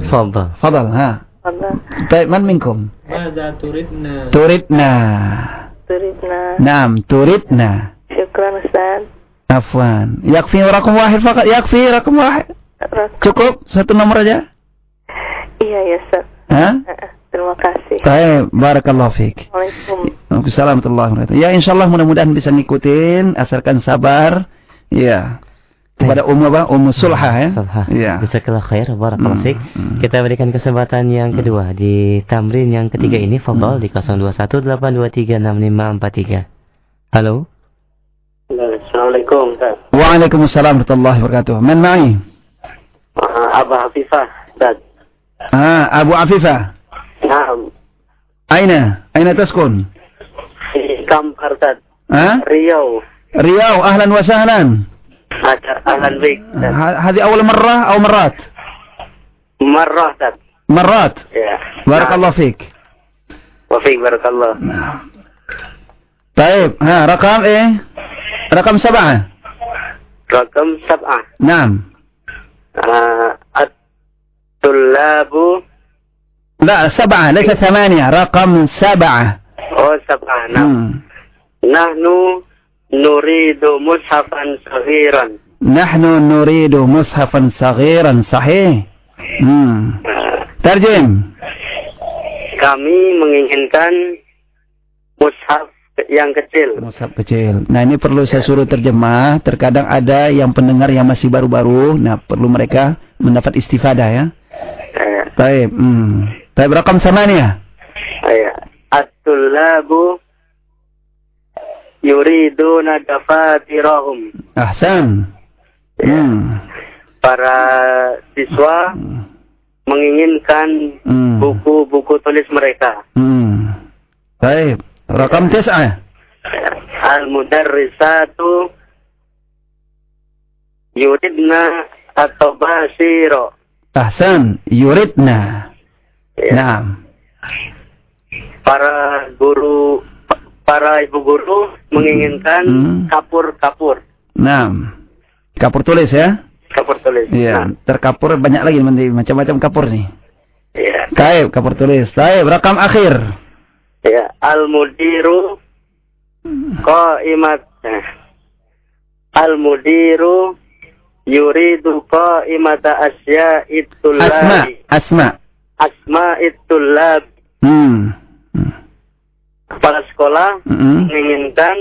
Fadal. Ha. Taib, man minkum? Madza turidna? Turidna. turidna. Naam, turidna. Syukran Ustaz. Afwan. Yakfi rakam wahid fakat. Yakfi rakam wahid. Cukup satu nomor aja? Iya ya Ustaz. Terima kasih. Baik, barakallahu fiik. Waalaikumsalam warahmatullahi wabarakatuh. Ya insyaallah mudah-mudahan bisa ngikutin, asalkan sabar. Ya. Kepada Ummu Sulha ya. Ya. Jazakallahu khair, barakallahu fiik. Kita berikan kesempatan yang kedua di tamrin yang ketiga ini, fadhal di 0218236543. Halo. Assalamualaikum Ustaz. Waalaikumsalam warahmatullahi wabarakatuh. Man ma'i? Abu Afifah Ustaz. Abu Afifah. Naam. Aina taskun? Di Kampar Ustaz. Riau. Riau, ahlan wa sahlan. أهلا بك. هذه أول مرة أو مرات؟ مرات. بارك الله فيك. وفيك بارك الله. طيب رقم إيه؟ رقم 7. رقم 7. نعم. الطلاب. لا 7 ليس 8. رقم 7. 7. نعم. نحن نريد مصحفا صغيرا. نحن نريد مصحفا صغيرا. صحيح. Terjem. Kami menginginkan mushaf yang kecil. Mushaf kecil. Nah ini perlu saya suruh terjemah. Terkadang ada yang pendengar yang masih baru-baru. Nah perlu mereka mendapat istifadah ya. Baik. Baik, rakam 8 ya. At-tullabu yuriduna dafatirahum. Ahsan. Para siswa menginginkan buku-buku tulis mereka. Baik. Rakam 9. Al-mudarrisatu yuridna atau basiro. Ahsan. Yuridna. Naam. Para ibu guru menginginkan kapur-kapur. Nah, kapur tulis ya? Kapur tulis. Iya, terkapur banyak lagi macam-macam kapur nih. Iya. Taib, kapur tulis. Taib, rakam akhir. Ya, al-mudiru qaimat. Al-mudiru yuridu qaimata asya'it tullabi. Asma'it tullab. Kepala sekolah menginginkan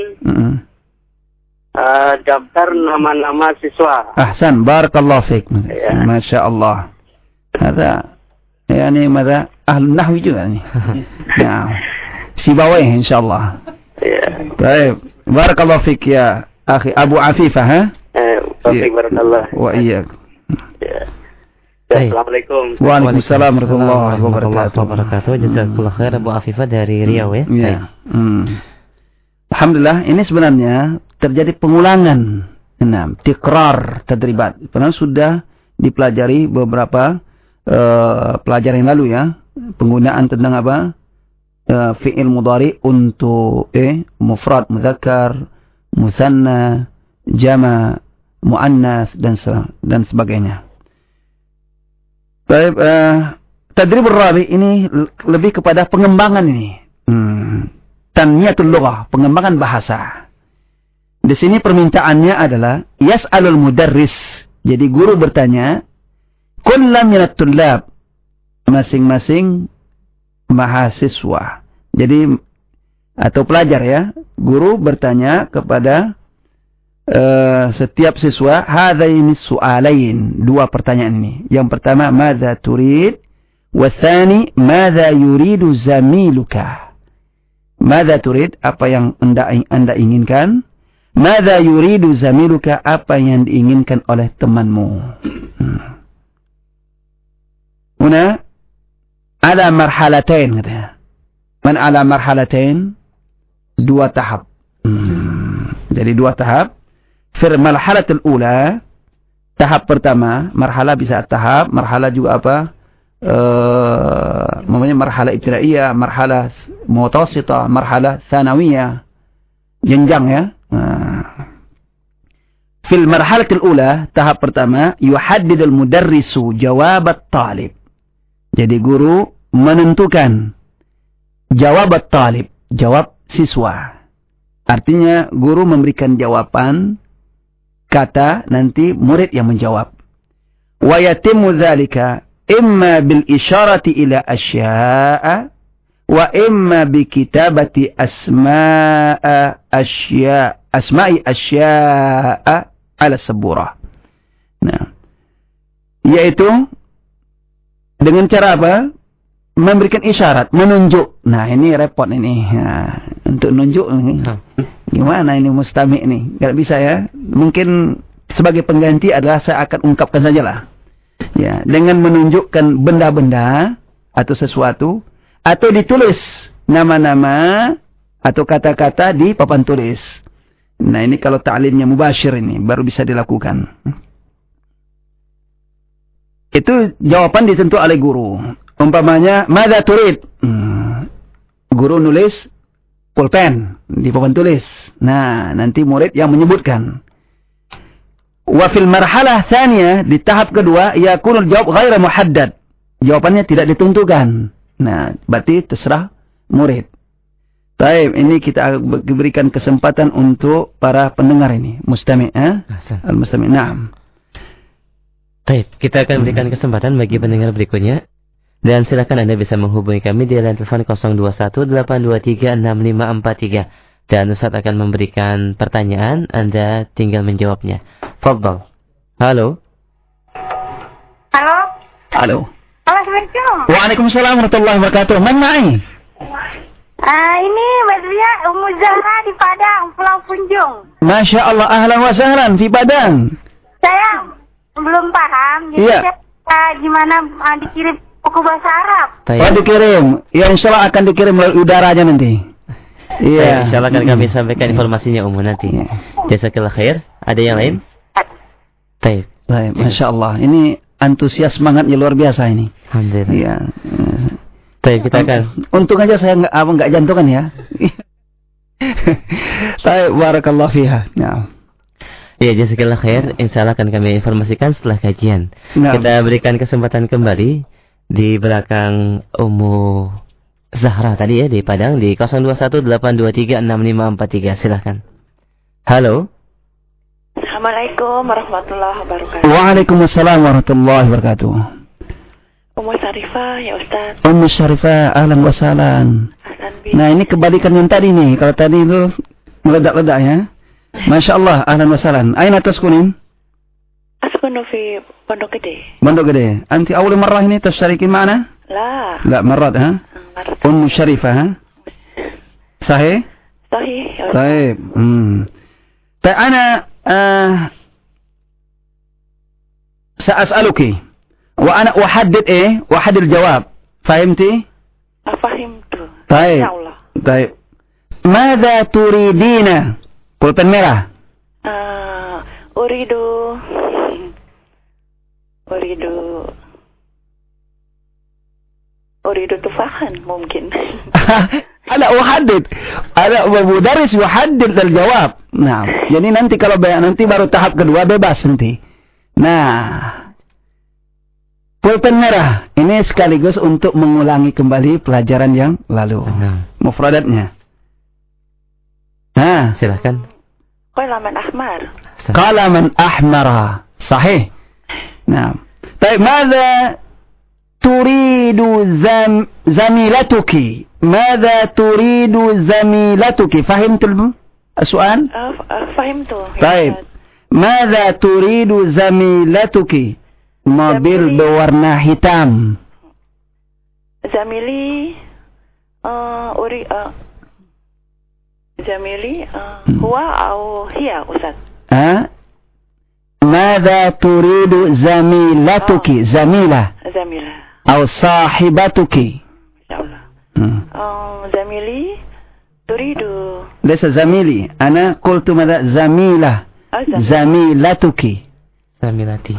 daftar nama-nama siswa. Ahsan, barakallahu fiik. Masya Allah. Ada, yani mada ahli nahwi juga nih. Nah, Sibawai insyaallah. Baik, barakallahu fiik ya akhi Abu Afifah ha. Barakallah. Wa iyyak. Assalamualaikum. Waalaikumsalam warahmatullahi wabarakatuh. Jazakallahu khair Abu Afifah dari Riau ya. Iya. Alhamdulillah ini sebenarnya terjadi pengulangan. Tikrar tadribat. Padahal sudah dipelajari beberapa pelajaran yang lalu ya. Penggunaan tentang apa? Fi'il mudhari untuk mufrad, mudzakkar, musanna, jama', muannas dan sebagainya. Baik, tadribur rabi ini lebih kepada pengembangan ini. Tanmiyatul lughah, pengembangan bahasa. Di sini permintaannya adalah yas'alul mudarris. Jadi guru bertanya, kullam minat tullab, masing-masing mahasiswa. Jadi atau pelajar ya, guru bertanya kepada setiap siswa, hadaini su'alain, 2 pertanyaan ini. Yang pertama, madza turid? Watsani, madza yuridu zamiluka? Madza turid? Apa yang Anda inginkan? Madza yuridu zamiluka? Apa yang diinginkan oleh temanmu? Huna ala marhalatain katanya. Man ala marhalatain? 2 tahap. Jadi 2 tahap. Fir marhalatul ula, tahap pertama, marhalah bisa tahap, marhalah juga apa? Namanya marhalah ibtidaiyah, marhalah mutawassithah, marhalah tsanawiyah. Jenjang ya. Fil marhalatul ula, tahap pertama, yuhaddidul mudarrisu jawab at-talib. Jadi guru menentukan jawab at-talib, jawab siswa. Artinya guru memberikan jawaban kata, nanti murid yang menjawab. Wa yatimmu dzalika imma bil isyarati ila asya'a wa imma bi kitabati asma'i asya'a ala saburah. Nah, yaitu dengan cara apa? Memberikan isyarat, menunjuk. Nah, ini repot ini. Nah, untuk nunjuk ini. Gimana ini mustami' ini? Enggak bisa ya. Mungkin sebagai pengganti adalah saya akan ungkapkan sajalah. Ya, dengan menunjukkan benda-benda atau sesuatu, atau ditulis nama-nama atau kata-kata di papan tulis. Nah, ini kalau ta'limnya mubasyir ini baru bisa dilakukan. Itu jawaban ditentu oleh guru. Umpamanya, madza turid? Guru nulis pulpen di papan tulis. Nah, nanti murid yang menyebutkan. Wa fil marhalah tsaniyah, di tahap kedua, yakunul jawab ghairu muhaddad. Jawabannya tidak ditentukan. Nah, berarti terserah murid. Baik, ini kita berikan kesempatan untuk para pendengar ini, mustami', al-mustami'. Naam. Baik, kita akan berikan kesempatan bagi pendengar berikutnya. Dan silakan Anda bisa menghubungi kami di line telepon 0218236543. Dan Ustaz akan memberikan pertanyaan, Anda tinggal menjawabnya. Fadhal. Halo. Halo. Halo. Assalamualaikum. Waalaikumsalam warahmatullahi wabarakatuh. Man ma'i? Ini Badriah Ummu Zahra di Padang, Pulau Punjung. Masya Allah, ahlan wa sahlan di Padang. Saya belum paham, jadi gimana dikirim buku bahasa Arab? Oh, dikirim. Ya, insya Allah akan dikirim melalui udara aja nanti. Iya. Insya Allah akan kami sampaikan informasinya umum nanti. Jazakallah khair. Ada yang lain? Baik. Baik, Masya Allah. Ini antusias semangatnya luar biasa ini. Alhamdulillah. Iya. Baik, kita akan. Untung aja saya nggak jantungan ya. Baik, barakallahu fiha. Ya. Ya, jazakallah khair. Insyaallah akan kami informasikan setelah kajian. Nah. Kita berikan kesempatan kembali di belakang Ummu Zahra tadi ya di Padang di 0218236543. Silakan. Halo. Assalamualaikum warahmatullahi wabarakatuh. Waalaikumsalam warahmatullahi wabarakatuh. Ummu Syarifah ya Ustaz. Ummu Syarifah, ahlan wa sahlan. Nah, ini kebalikan yang tadi nih. Kalau tadi itu meledak-ledak ya. Masya Allah, ahlan wa sahlan. Aina taskunin? Askunu fi Pondok Gede. Pondok Gede. Anti awal marrah ini tassyarikin ma'ana? La, marrat ha? Ummu Syarifah ha? Sahih? Sahih. Baik. Ana sa'as'aluki wa ana uhaddid uhaddid jawab. Fahimti? Fahimtu. Baik. Insyaallah. Baik. Madza turidina? Pulpen merah. Uridu tufahan mungkin. Ada uhaddid. Ada mudarris yuhaddid al-jawab. Nah, jadi nanti kalau nanti baru tahap kedua bebas nanti. Nah, pulpen merah ini sekaligus untuk mengulangi kembali pelajaran yang lalu. Mufradatnya. Nah, silakan. Qalaman ahmar. Qalaman ahmara. Sahih. Nah, baik, madza turidu zamilatuki? Madza turidu zamilatuki? Fahimtul soal? Fahimtu. Baik. Madza turidu zamilatuki? Mobil berwarna hitam. Zamili huwa atau hiya Ustaz? ماذا تريد زميلتك زميلة أو صاحبتك زميلي تريد ليس زميلي أنا قلت ماذا زميلة زميلتك زميلتي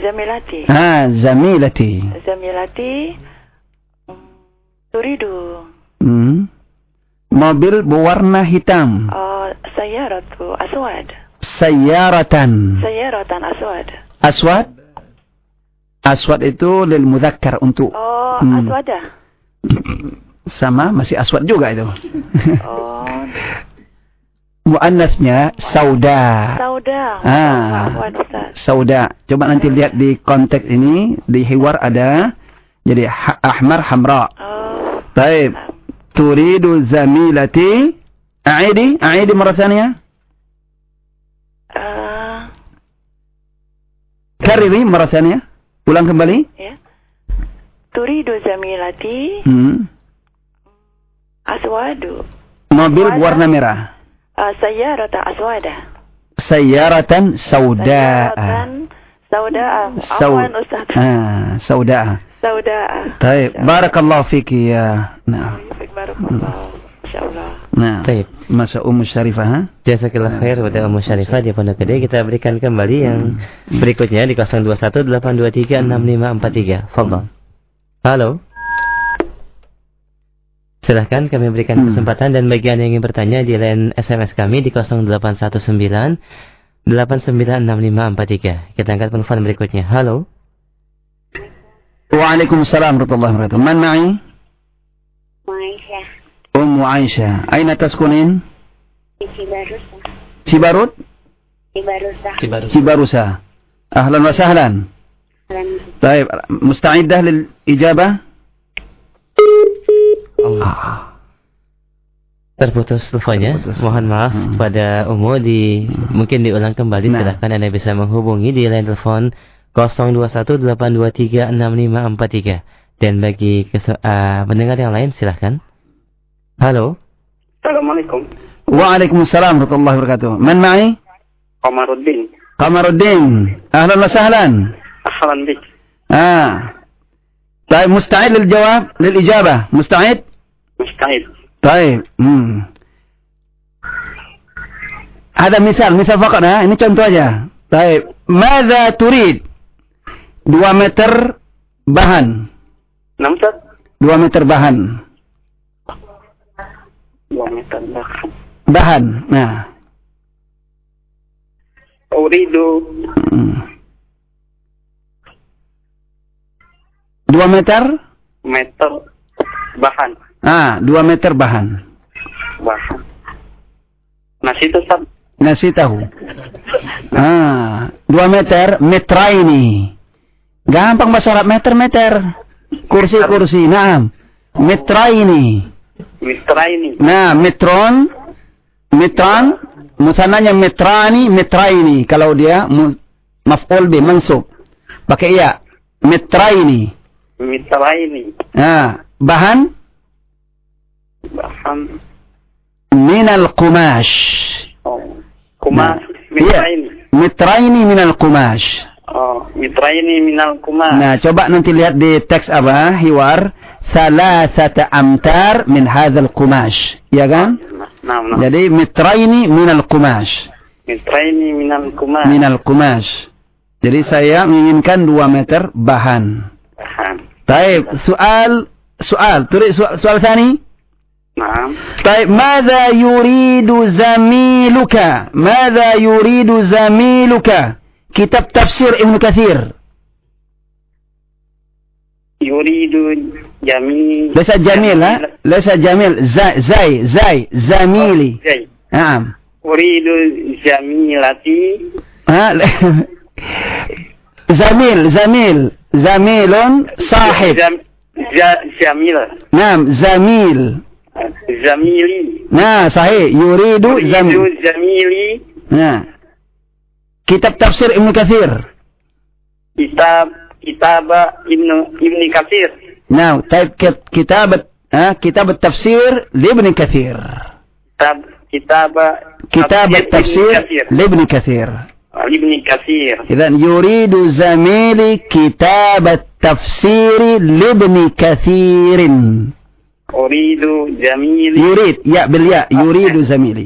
زميلتي تريد mobil berwarna hitam. Sayyaratu aswad. Sayyaratan aswad. Aswad? Aswad itu lil mudzakkar untuk. Aswada. Sama masih aswad juga itu. Muannasnya sauda. Sauda. Sauda. Coba nanti lihat di konteks ini, di hiwar ada. Jadi ahmar hamra. Baik. Turidu zamilati. A'idi marah tsaniyah. Kariri marah tsaniyah. Ulang kembali. Ya. Turidu zamilati. Aswadu. Mobil warna merah. Sayyaratan aswada. Sayyaratan sauda. Afwan Ustaz. Sauda. Baik, barakallahu fiki ya. Nah. Barakallahu. Masyaallah. Nah, baik. Masa Ummu Syarifah, ha? Jazakallahu khair pada Ummu Syarifah di Pondok Gede. Kita berikan kembali yang berikutnya di 0218236543. Fadhal. Halo. Silahkan kami berikan kesempatan dan bagi Anda yang ingin bertanya di line SMS kami di 0819896543. Kita angkat telepon berikutnya. Halo. Waalaikumsalam warahmatullahi wabarakatuh. Man ma'i? Aisyah. Ummu Aisyah. Aina taskunin? Di Cibarusa. Cibarut? Cibarusa. Ahlan wa sahlan. Baik, musta'iddah lil ijabah? Terputus teleponnya. Mohon maaf pada Ummu mungkin diulang kembali. Silahkan Anda bisa menghubungi di line telepon 0218236543. Dan bagi pendengar yang lain silahkan. Halo. Assalamualaikum. Waalaikumsalam warahmatullahi wabarakatuh. Man ma'i? Qamaruddin. Ahlan wa sahlan. Ahlan bik. طيب مستعد للجواب للإجابة مستعد طيب هذا مثال فقط ini contoh aja. طيب ماذا تريد 2 meter bahan 2 meter bahan nah uridu 2 meter bahan. 2 meter bahan. Nasi tahu. 2 meter metraini. Gampang bahasa Arab meter. Kursi. Naam. Metraini. Nah, metron, musananya metraini. Kalau dia maf'ul bi mansub. Pakai ya. Metraini. Bahan minal qumash. Metraini minal qumash. Nah, coba nanti lihat di teks apa? Hiwar. Salasata amtar min hadzal qumash. Ya kan? Jadi metraini minal qumash. Minal qumash. Jadi saya menginginkan 2 meter bahan. طيب سؤال تريد سؤال ثاني نعم طيب ماذا يريد زميلك كتاب تفسير ابن كثير يريد جميل ليس جميل زميلي نعم أريد زميلتي زميل صاحب جميل نعم زميلي نعم صحيح يريد زميلي نعم كتاب تفسير ابن كثير كتاب ابن كثير نعم طيب كتاب التفسير لابن كثير كتاب التفسير لابن كثير إذن يريد زميلي كتاب التفسير لابن كثير أريد زميلي بالياء يريد زميلي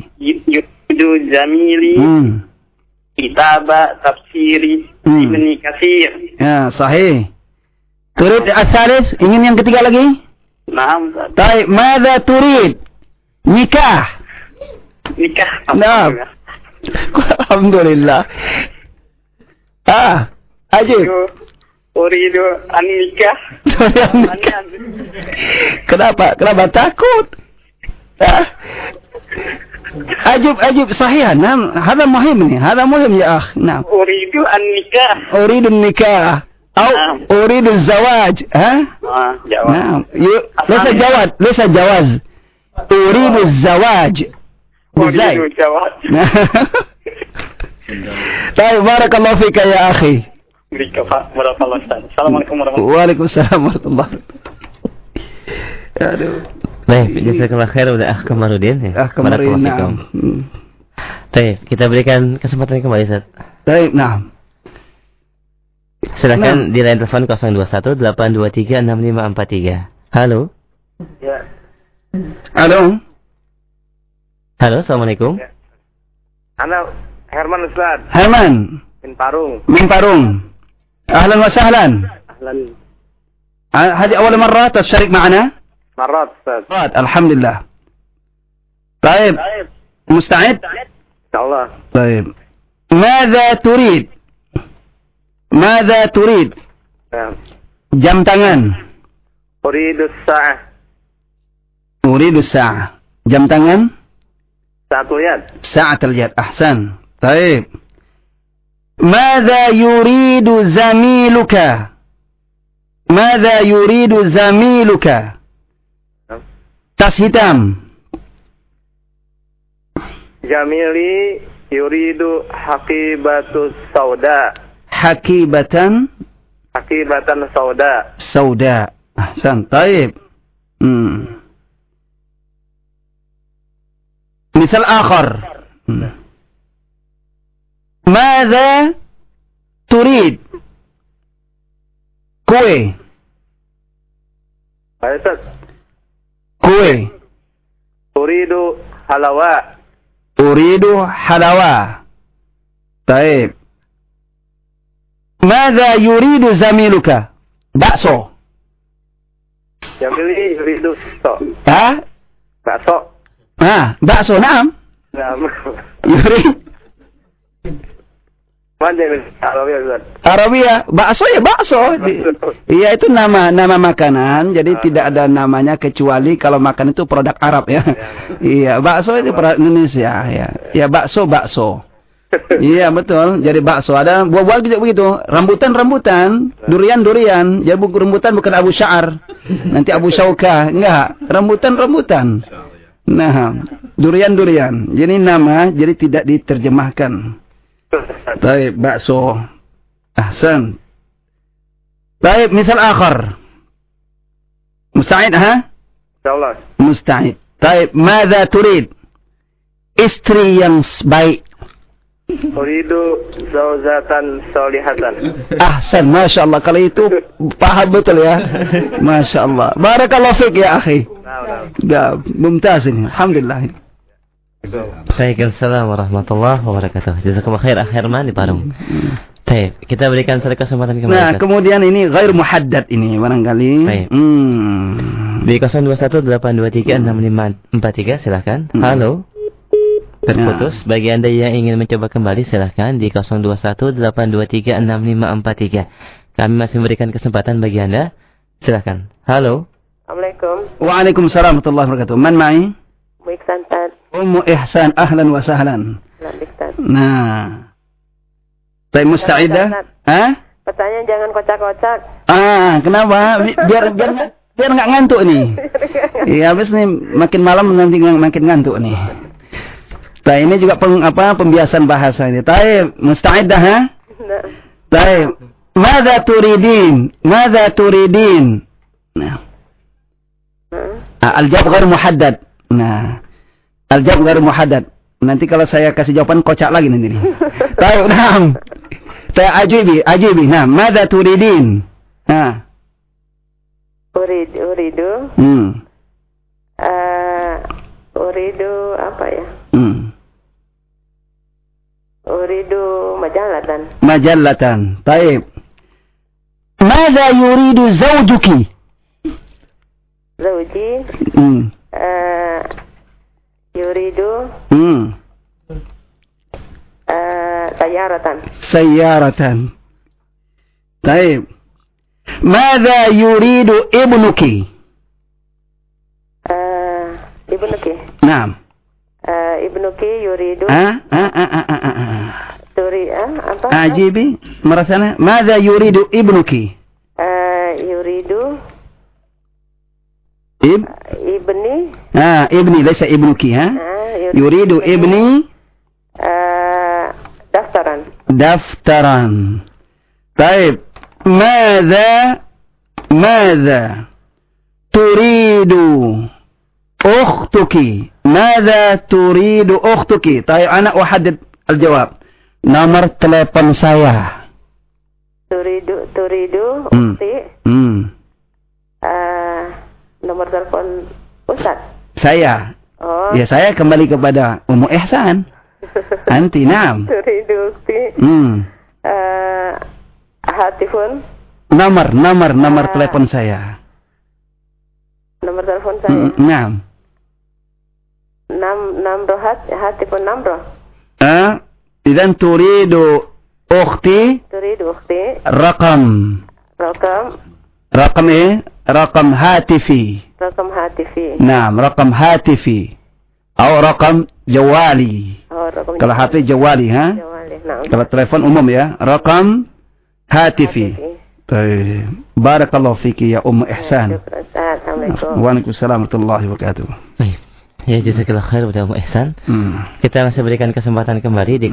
كتاب تفسير ابن كثير صحيح تريد الثالث ingin yang ketiga lagi نعم طيب ماذا تريد nikah نعم Alhamdulillah. Ajib. Uridu an nikah. Kenapa takut? أجب صحيح. نعم هذا مهم يا أخ. نعم أريد النكاح. أريد النكاح أو أريد الزواج. ها جواز. نعم ليس جواز. أريد الزواج. أريد الزواج. طيب بارك الله فيك يا أخي. بارك الله فيك. Assalamualaikum warahmatullahi wabarakatuh. Waalaikumsalam warahmatullahi wabarakatuh. Aduh. Baik, jazakallahu khair udah Kamarudin ya. Kamarudin. Baik, kita berikan kesempatan kembali Ustaz. Baik, nah. Silakan di line telepon 0218236543. Halo. Ya. Halo. Halo, assalamualaikum. Ya. Ana Herman Ustaz. Herman. Min Parung. Ahlan wa sahlan. Ahlan. هذه أول مرة تشارك معنا؟ مرات أستاذ. الحمد لله. طيب. مستعد؟ إن شاء الله. طيب. ماذا تريد؟ Jam tangan. أريد الساعة. Jam tangan? ساعة اليد. أحسن. طيب. ماذا يريد زميلك؟ Tas hitam. Jamili yuridu haqibatu sauda. Hakibatan sauda. Ahsan. Taib. Misal akhar. Mada turid? Kue. Kue. Uridu halawa. Taib. Mada yuridu zamiluka? Bakso. Jamili yuridu Ha? bakso. Bakso, naam. Yurid. Arabia, bakso ya bakso. Iya itu nama makanan, jadi tidak ada namanya kecuali kalau makan itu produk Arab ya. Iya, bakso itu produk Indonesia ya. Ya bakso. Iya betul. Jadi bakso ada buah-buah juga begitu. Rambutan, durian. Jadi rambutan bukan Abu Sya'ar. Nanti Abu Syauka, enggak. Rambutan. Nah, durian. Jadi nama, jadi tidak diterjemahkan. Baik, bakso. Ahsan. Baik, misal akhar. Musta'id, ha? Insyaallah. Musta'id. Baik, madza turid? Istri yang baik. Uridu zaujatan salihatan. Ahsan, Masya Allah. Kalau itu paham betul ya. Masya Allah. Barakallahu fiik ya akhi. Ya, mumtaz ini. Alhamdulillah. Waalaikumsalam warahmatullahi wabarakatuh. Jazakumullah khair Herman di Parung. Baik, kita berikan satu kesempatan kembali. Nah, kemudian ini ghair muhaddad ini barangkali. Baik. Di 0218236543 silakan. Halo. Terputus. Bagi Anda yang ingin mencoba kembali silakan di 0218236543. Kami masih memberikan kesempatan bagi Anda. Silakan. Halo. Assalamualaikum. Waalaikumsalam warahmatullahi wabarakatuh. Man ma'i? Ummu Ihsan, ahlan wa sahlan. Nah. Baik, musta'idah? Pertanyaan jangan kocak-kocak. Kenapa? Biar enggak ngantuk nih. Iya, habis nih makin malam nanti makin ngantuk nih. Nah, ini juga pembiasan bahasa ini. Baik, musta'idah ha? Baik. Madza turidin? Nah. Al-jawab ghair muhaddad. Nah, al-jawab ghair muhaddad. Nanti kalau saya kasih jawaban kocak lagi nanti nih. Baik, naam. Ajibi. Nah, madza turidin? Uridu. Uridu apa ya? Uridu majallatan. Baik. Madza yuridu zawjuki? Zawji. Yuridu sayyaratan. Baik. Madza yuridu ibnuki? Ibnuki. Naam. Ibnuki yuridu. Apa? Ajibi. Merasana. Mada yuridu ibnuki? Yuridu. Ibni. Ibni. Laisa ibnuki. Yuridu ibni. Daftaran. Daftaran. Taib. Mada turidu ukhtuki? Mada turidu ukhtuki? Taib, ana uhaddid al-jawab. Nomor telepon saya. Turidu ukhti. Nomor telepon Ustaz. Saya. Oh. Ya, saya kembali kepada Ummu Ihsan. Anti, naam. Turidu ukhti. Hatifun. Nomor telepon saya. Nomor telepon saya. Naam. Namro hatifun namro. Idan turidu ukhti. Rakam hatifi. Naam, rakam hatifi. Atau rakam jawali. Kalau hati jawali, Kalau telepon umum ya, rakam hatifi. Barakallahu fiki ya Ummu Ihsan. Assalamualaikum. Waalaikumsalam warahmatullahi wabarakatuh. Baik. Ya, jazakallah khair kepada Ummu Ihsan. Kita masih berikan kesempatan kembali di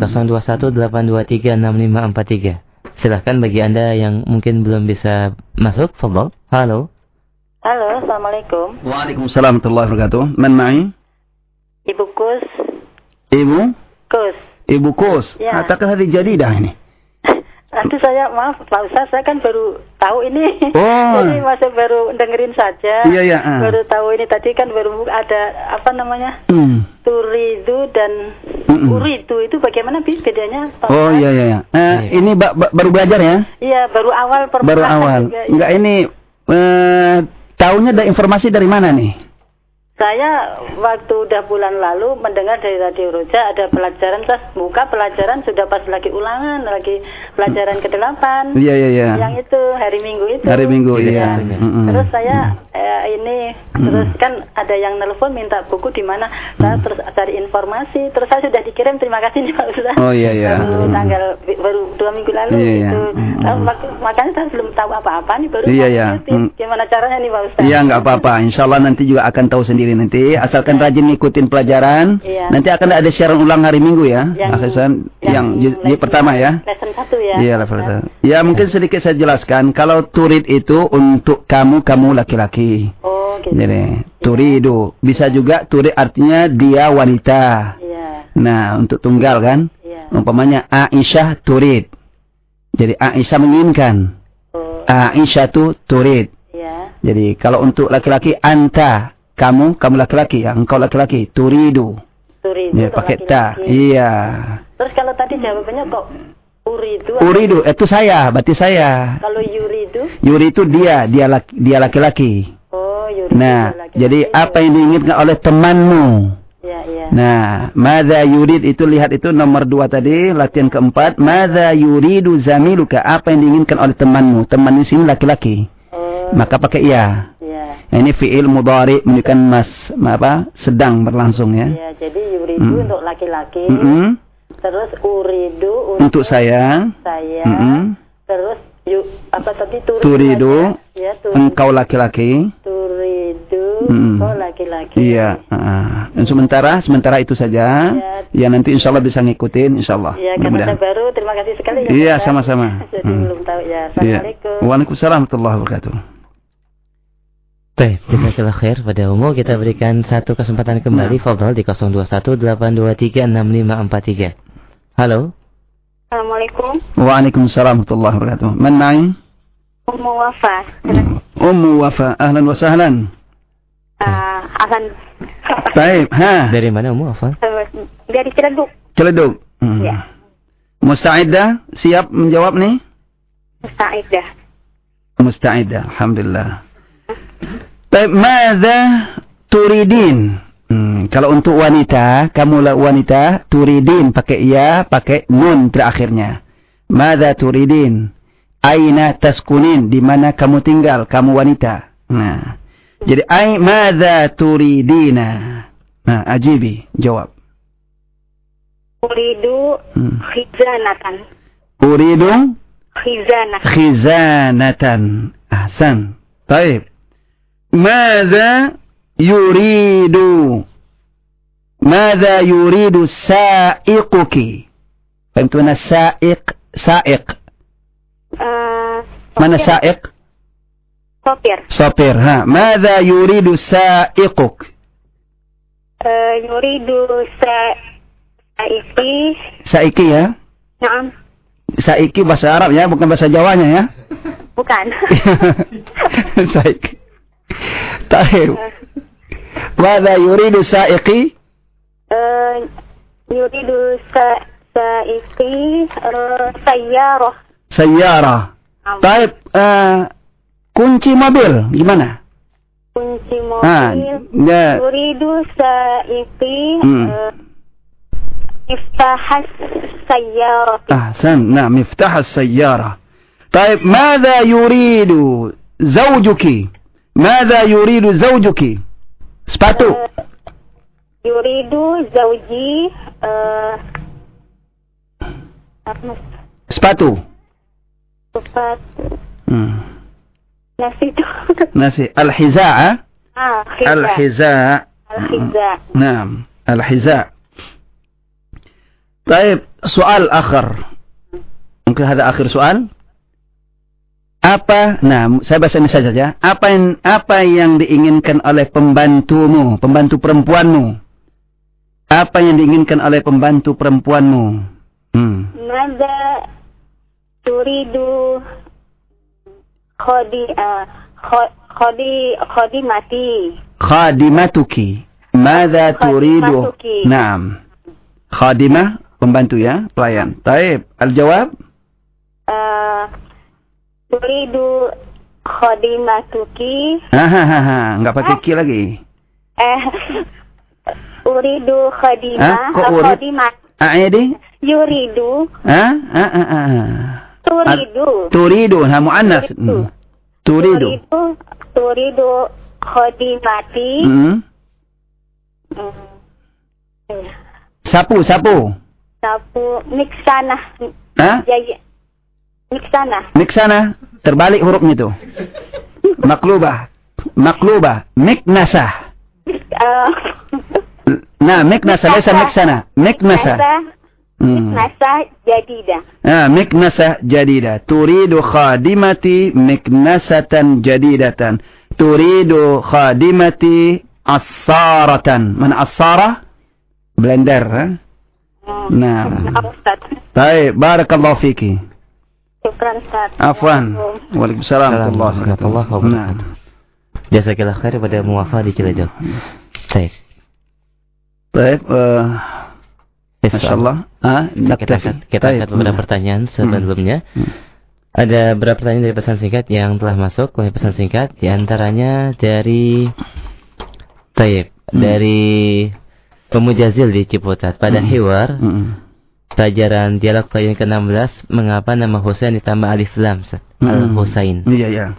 0218236543. Silahkan bagi Anda yang mungkin belum bisa masuk, fadhal. Halo. Halo, assalamualaikum. Waalaikumsalam warahmatullahi wabarakatuh. Man ma'i? Ibu Kus. Ibu? Kus. Ibu Kus. Ya. Ataukah hari jadidah ini? Aduh, saya maaf Pak Ustaz, saya kan baru tahu ini. Oh. Jadi masih baru dengerin saja. Iya. Baru tahu ini tadi kan baru ada apa namanya? Turidu dan uridu itu bagaimana bedanya? Pak Oh Ustaz? iya. Ini baru belajar ya? Iya, baru awal permulaan. Baru awal. Juga, enggak ini tahunya dari informasi dari mana nih? Saya waktu udah bulan lalu mendengar dari Radio Roja ada pelajaran, saya buka pelajaran sudah pas lagi ulangan, lagi pelajaran ke-8. Iya. Yang itu hari Minggu itu. Hari Minggu, iya. Terus saya terus kan ada yang nelpon minta buku di mana, saya terus cari informasi, terus saya sudah dikirim, terima kasih nih Pak Ustaz. Oh iya. Baru 2 minggu lalu gitu. Makanya saya belum tahu apa-apa nih, baru gimana caranya nih Pak Ustaz. Iya, enggak apa-apa. Insyaallah nanti juga akan tahu sendiri nanti, asalkan rajin ngikutin pelajaran. Nanti akan ada siaran ulang hari Minggu ya. Yang pertama ya. Lesson 1 ya. Iya, level 1. Ya, mungkin sedikit saya jelaskan. Kalau turid itu untuk kamu laki-laki. Oh, gitu. Jadi, turidu. Bisa juga turid artinya dia wanita. Iya. Nah, untuk tunggal kan? Iya. Umpamanya Aisyah turid. Jadi Aisyah menginginkan. Aisyah tu turid. Iya. Jadi kalau untuk laki-laki anta, kamu laki-laki ya, engkau laki-laki, turidu. Ya, pakai ta. Iya. Terus kalau tadi jawabannya kok uridu? Uridu itu saya, berarti saya. Kalau yuridu? Yuri itu dia laki-laki. Oh, yuridu. Nah, laki-laki. jadi apa yang diinginkan oleh temanmu? Iya. Nah, madza yurid itu lihat itu nomor 2 tadi, latihan keempat. Madza yuridu zamiluka, apa yang diinginkan oleh temanmu? Teman di sini laki-laki. Maka pakai iya. Ini fi'il mudhari menunjukkan sedang berlangsung ya. Iya, jadi yuridu untuk laki-laki. Terus uridu untuk saya. Terus apa tadi turidu. Ya, engkau laki-laki. Turidu engkau laki-laki. Iya, dan sementara itu saja. Ya, nanti insyaallah bisa ngikutin insyaallah. Iya, karena saya baru, terima kasih sekali ya. Iya, sama-sama. Jadi belum tahu ya. Assalamualaikum. Waalaikumsalam warahmatullahi wabarakatuh. Baik, jazakallah khair pada Ummu. Kita berikan satu kesempatan kembali, fadhal di 0218236543. Halo. Assalamualaikum. Waalaikumsalam warahmatullahi wabarakatuh. Man ma'i? Ummu Wafa. Ummu Wafa, ahlan wa sahlan. Ahlan. Baik, Dari mana Ummu Wafa? Dari Ciledug. Ciledug. Ya. Musta'idah? Siap menjawab nih? Musta'idah, alhamdulillah. Baik, madza turidin? Kalau untuk wanita, kamulah wanita, turidin pakai ya, pakai nun terakhirnya. Madza turidin? Aina taskunin? Di mana kamu tinggal, kamu wanita. Nah, jadi madza turidina? Nah, ajibi, jawab. Uridu khizanatan. Uridu khizanatan. Ahsan. Baik. Madza yuridu? Madza yuridu sa'iquki? Fahimtuna sa'iq? Mana sa'iq? Sopir. Ha. Madza yuridu sa'iquk? Yuridu Saiki ya? Naam. Saiki bahasa Arab ya, bukan bahasa Jawanya ya? Bukan. Saiki. Tahir. Mada yuridu saiki? Yuridu saiki sayyarah. Sayyarah. Tahir. Kunci mobil gimana? Kunci mobil. Yuridu saiki miftah السيارة. أحسن. نعم مفتاح السيارة. طيب ماذا يريد زوجك؟ ماذا يريد زوجك؟ sepatu. يريد زوجي sepatu. نسي الحذاء. الحذاء. نعم الحذاء. طيب soal akhir. Mungkin ada akhir soal. Apa? Nah, saya bahasa ini saja. Apa yang diinginkan oleh pembantumu, pembantu perempuanmu? Apa yang diinginkan oleh pembantu perempuanmu? Mada turidu khadimati. Khadimatuki. Mada turidu? Naam. Khadimah, pembantu ya, pelayan. Taib, al-jawab? Turidu khadimatuki. Enggak pakai ki lagi. Uridu khadimah. Khadimah. Aidi? Yuridu. Turidu, muannas. Turidu khadimati. Sapu. Miksana. Miksana. Terbalik hurufnya itu. Maklubah. Miknasah. Nah, miknasah. Laisa miksana. Miknasah. Miknasah jadidah. Miknasah jadidah. Turidu khadimati miknasatan jadidatan. Turidu khadimati assaratan. Mana assarah? Blender. Nah. Baik, barakallahu fiki. Syukran Ustaz. Afwan. Waalaikumsalam warahmatullahi wabarakatuh. Jazakallahu khair pada muwafa di Cilacap. Baik. Masyaallah. Kita angkat beberapa pertanyaan sebelumnya. Ada beberapa pertanyaan dari pesan singkat yang telah masuk oleh pesan singkat, di antaranya dari dari Pemujazil di Ciputat. Pada hiwar pelajaran dialog pelajaran ke-16, mengapa nama Husain ditambah alif lam? Al-Husain. Iya.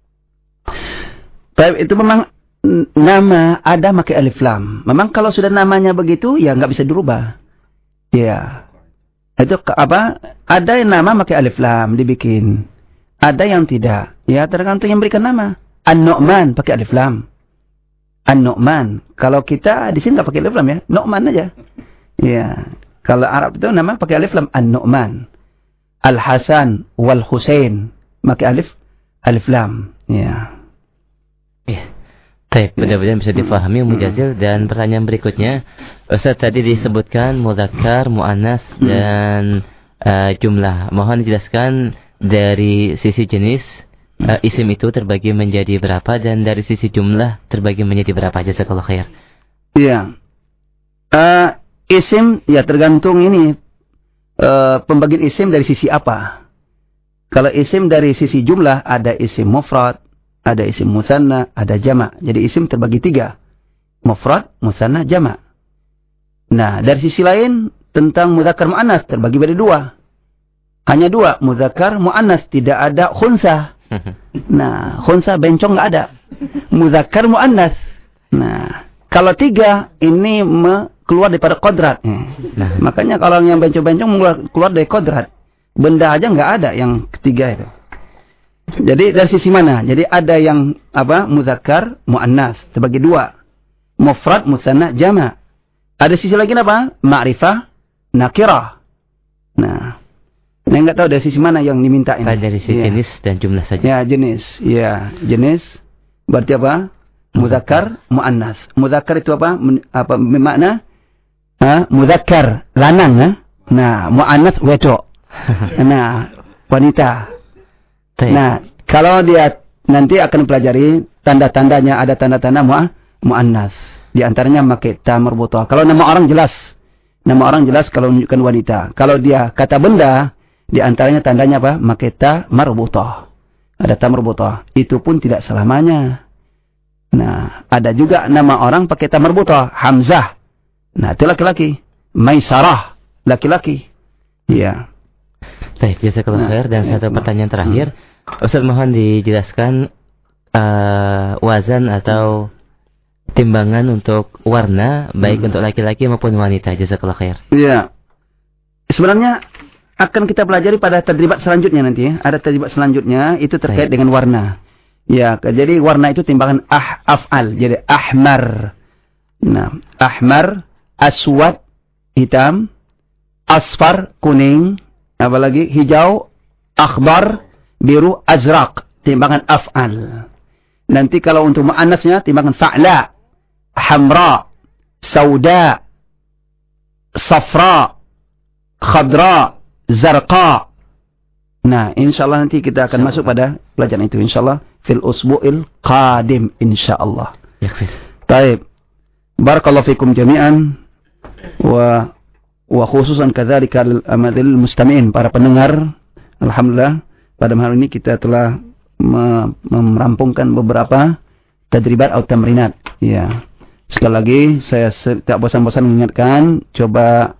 Tapi itu memang nama ada pakai alif lam. Memang kalau sudah namanya begitu ya nggak bisa dirubah. Ya. Itu apa? Ada yang nama pakai alif lam dibikin. Ada yang tidak. Ya tergantung yang berikan nama. An-Nu'man pakai alif lam. An-Nu'man. Kalau kita di sini nggak pakai alif lam ya, Nu'man aja. Ya. Kalau Arab itu nama pakai alif lam, An-Nu'man. Al-Hasan wal Husain pakai alif lam. Ya. Baik, mudah-mudahan bisa difahami Mujazil. Dan pertanyaan berikutnya, Ustaz tadi disebutkan mudzakkar, muannas dan jumlah. Mohon dijelaskan dari sisi jenis isim itu terbagi menjadi berapa, dan dari sisi jumlah terbagi menjadi berapa. Jazakallahu khair. Iya. Isim ya tergantung ini pembagian isim dari sisi apa. Kalau isim dari sisi jumlah ada isim mufrad, ada isim musanna, ada jama'. Jadi isim terbagi 3. Mufrad, musanna, jama'. Nah, dari sisi lain tentang mudzakkar muannas terbagi menjadi 2. Hanya 2, mudzakkar muannas, tidak ada khunsa. Nah, khunsa bencong enggak ada. Mudzakkar muannas. Nah, Kalau 3 ini keluar daripada kodrat. Nah, makanya kalau yang bencong-bencong keluar dari kodrat. Benda aja nggak ada yang ketiga itu. Jadi dari sisi mana? Jadi ada yang muzakkar, muannas terbagi 2. Mufrad, musanna, jama'. Ada sisi lagi apa? Ma'rifah, nakirah. Nah, saya nggak tahu dari sisi mana yang diminta ini. Dari sisi jenis dan jumlah saja. Ya, jenis. Ya, jenis. Berarti apa? Muzakkar, muannas. Muzakkar itu apa? Makna? Muzakkar, lanang. Nah, muannas wedok. Nah, wanita. Nah, kalau dia nanti akan pelajari tanda-tandanya, ada tanda-tanda muannas. Di antaranya pakai ta marbutah. Kalau nama orang jelas. Nama orang jelas kalau menunjukkan wanita. Kalau dia kata benda, di antaranya tandanya apa? Pakai ta marbutah. Ada ta marbutah. Itu pun tidak selamanya. Nah, ada juga nama orang pakai ta marbutah. Hamzah. Nah, itu laki-laki. Maisarah. Laki-laki. Iya. Baik, jazakallahu khair. Dan satu pertanyaan terakhir. Ustaz mohon dijelaskan wazan atau timbangan untuk warna baik untuk laki-laki maupun wanita. Jazakallahu khair. Iya. Sebenarnya akan kita pelajari pada tadribat selanjutnya nanti ya. Ada tadribat selanjutnya itu terkait dengan warna. Ya, jadi warna itu timbangan af'al. Jadi ahmar. Nah, ahmar, aswad, hitam, asfar, kuning, apalagi hijau, akhbar, biru, azraq. Timbangan af'al. Nanti kalau untuk muannasnya timbangan fa'la. Hamra, sauda, safra, khadra, zarqa. Nah, insyaallah nanti kita akan masuk pada pelajaran itu insyaallah fil usbu'il qadim insyaallah. Baik. Barakallahu fikum jami'an wa khususan kadzalika lil amadil mustami'in, para pendengar. Alhamdulillah pada hari ini kita telah merampungkan beberapa tadribat atau tamrinat. Ya. Sekali lagi saya tidak bosan-bosan mengingatkan, coba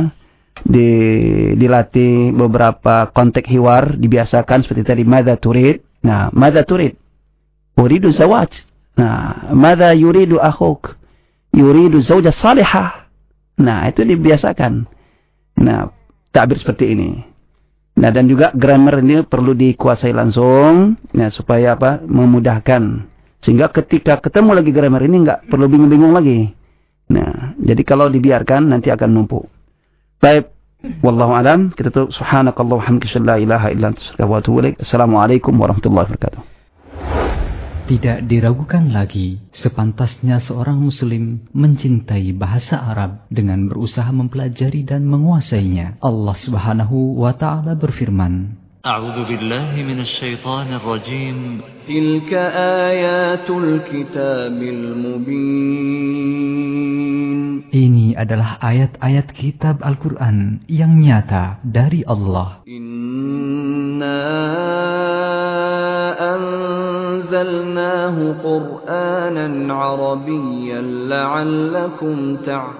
dilatih beberapa konteks hiwar, dibiasakan seperti tadi madza turid. Nah, madza turid? Uridu zawaj. Nah, madza yuridu akhuk? Yuridu zawjah salihah. Nah, itu dibiasakan. Nah, takbir seperti ini. Nah, dan juga grammar ini perlu dikuasai langsung, nah, supaya memudahkan. Sehingga ketika ketemu lagi grammar ini nggak perlu bingung-bingung lagi. Nah, jadi kalau dibiarkan nanti akan numpuk. Baik, wallahu alam. Kita tutup. Subhanakallah walhamdulillah la ilaha illa anta astaghfiruka wa atubu ilaik. Assalamualaikum warahmatullahi wabarakatuh. Tidak diragukan lagi, sepantasnya seorang muslim mencintai bahasa Arab dengan berusaha mempelajari dan menguasainya. Allah Subhanahu wa taala berfirman, A'udzu billahi minasy syaithanir rajim. Tilka ayatul kitabil mubin. Ini adalah ayat-ayat kitab Al-Quran yang nyata dari Allah. Inna anzalnahu Qur'anan Arabiyyan la'allakum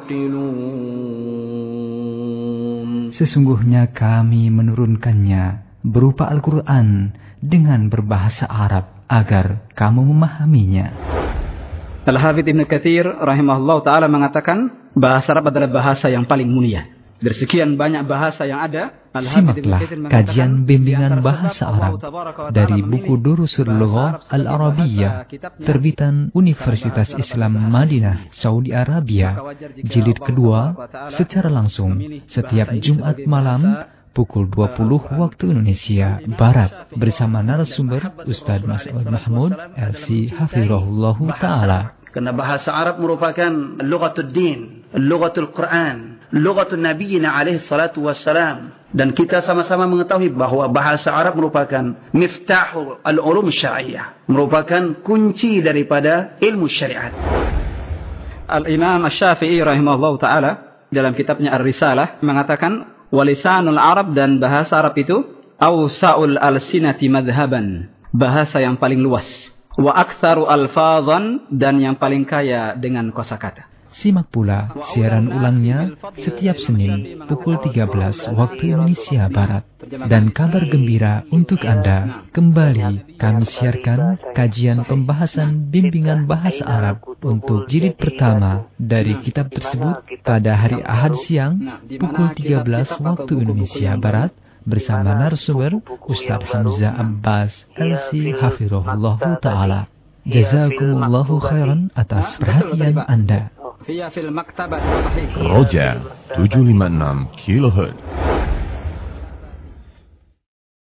ta'qilun. Sesungguhnya kami menurunkannya berupa Al-Quran dengan berbahasa Arab agar kamu memahaminya. Al-Hafidz Ibnu Katsir rahimahullah ta'ala mengatakan bahasa Arab adalah bahasa yang paling mulia. Dari sekian banyak bahasa yang ada, simaklah kajian bimbingan bahasa Arab dari buku Durusul Lughah Al-Arabiyyah terbitan Universitas Islam Madinah, Saudi Arabia, jilid kedua, secara langsung setiap Jumat malam pukul 20 waktu Indonesia Barat bersama narasumber Ustaz Mas'ud Mahmud LC Hafizahullahu Ta'ala. Karena bahasa Arab merupakan lughatul din, lughatul Quran, lughatul Nabiyina alaihi salatu wassalam. Dan kita sama-sama mengetahui bahwa bahasa Arab merupakan miftahul al-ulum syar'iyyah, merupakan kunci daripada ilmu syariat. Al-Imam Asy-Syafi'i rahimahullahu ta'ala dalam kitabnya Ar-Risalah mengatakan walisanul Arab, dan bahasa Arab itu awsa'ul alsinati madhhaban, bahasa yang paling luas, wa aktsaru alfadhan, dan yang paling kaya dengan kosakata. Simak pula siaran ulangnya setiap Senin pukul 13 waktu Indonesia Barat. Dan kabar gembira untuk Anda, kembali kami siarkan kajian pembahasan bimbingan bahasa Arab untuk jilid pertama dari kitab tersebut pada hari Ahad siang pukul 13 waktu Indonesia Barat bersama narasumber Ustaz Hamzah Abbas LC Hafirullah Ta'ala. Jazakumullahu khairan atas perhatian Anda. Roja 756 kHz.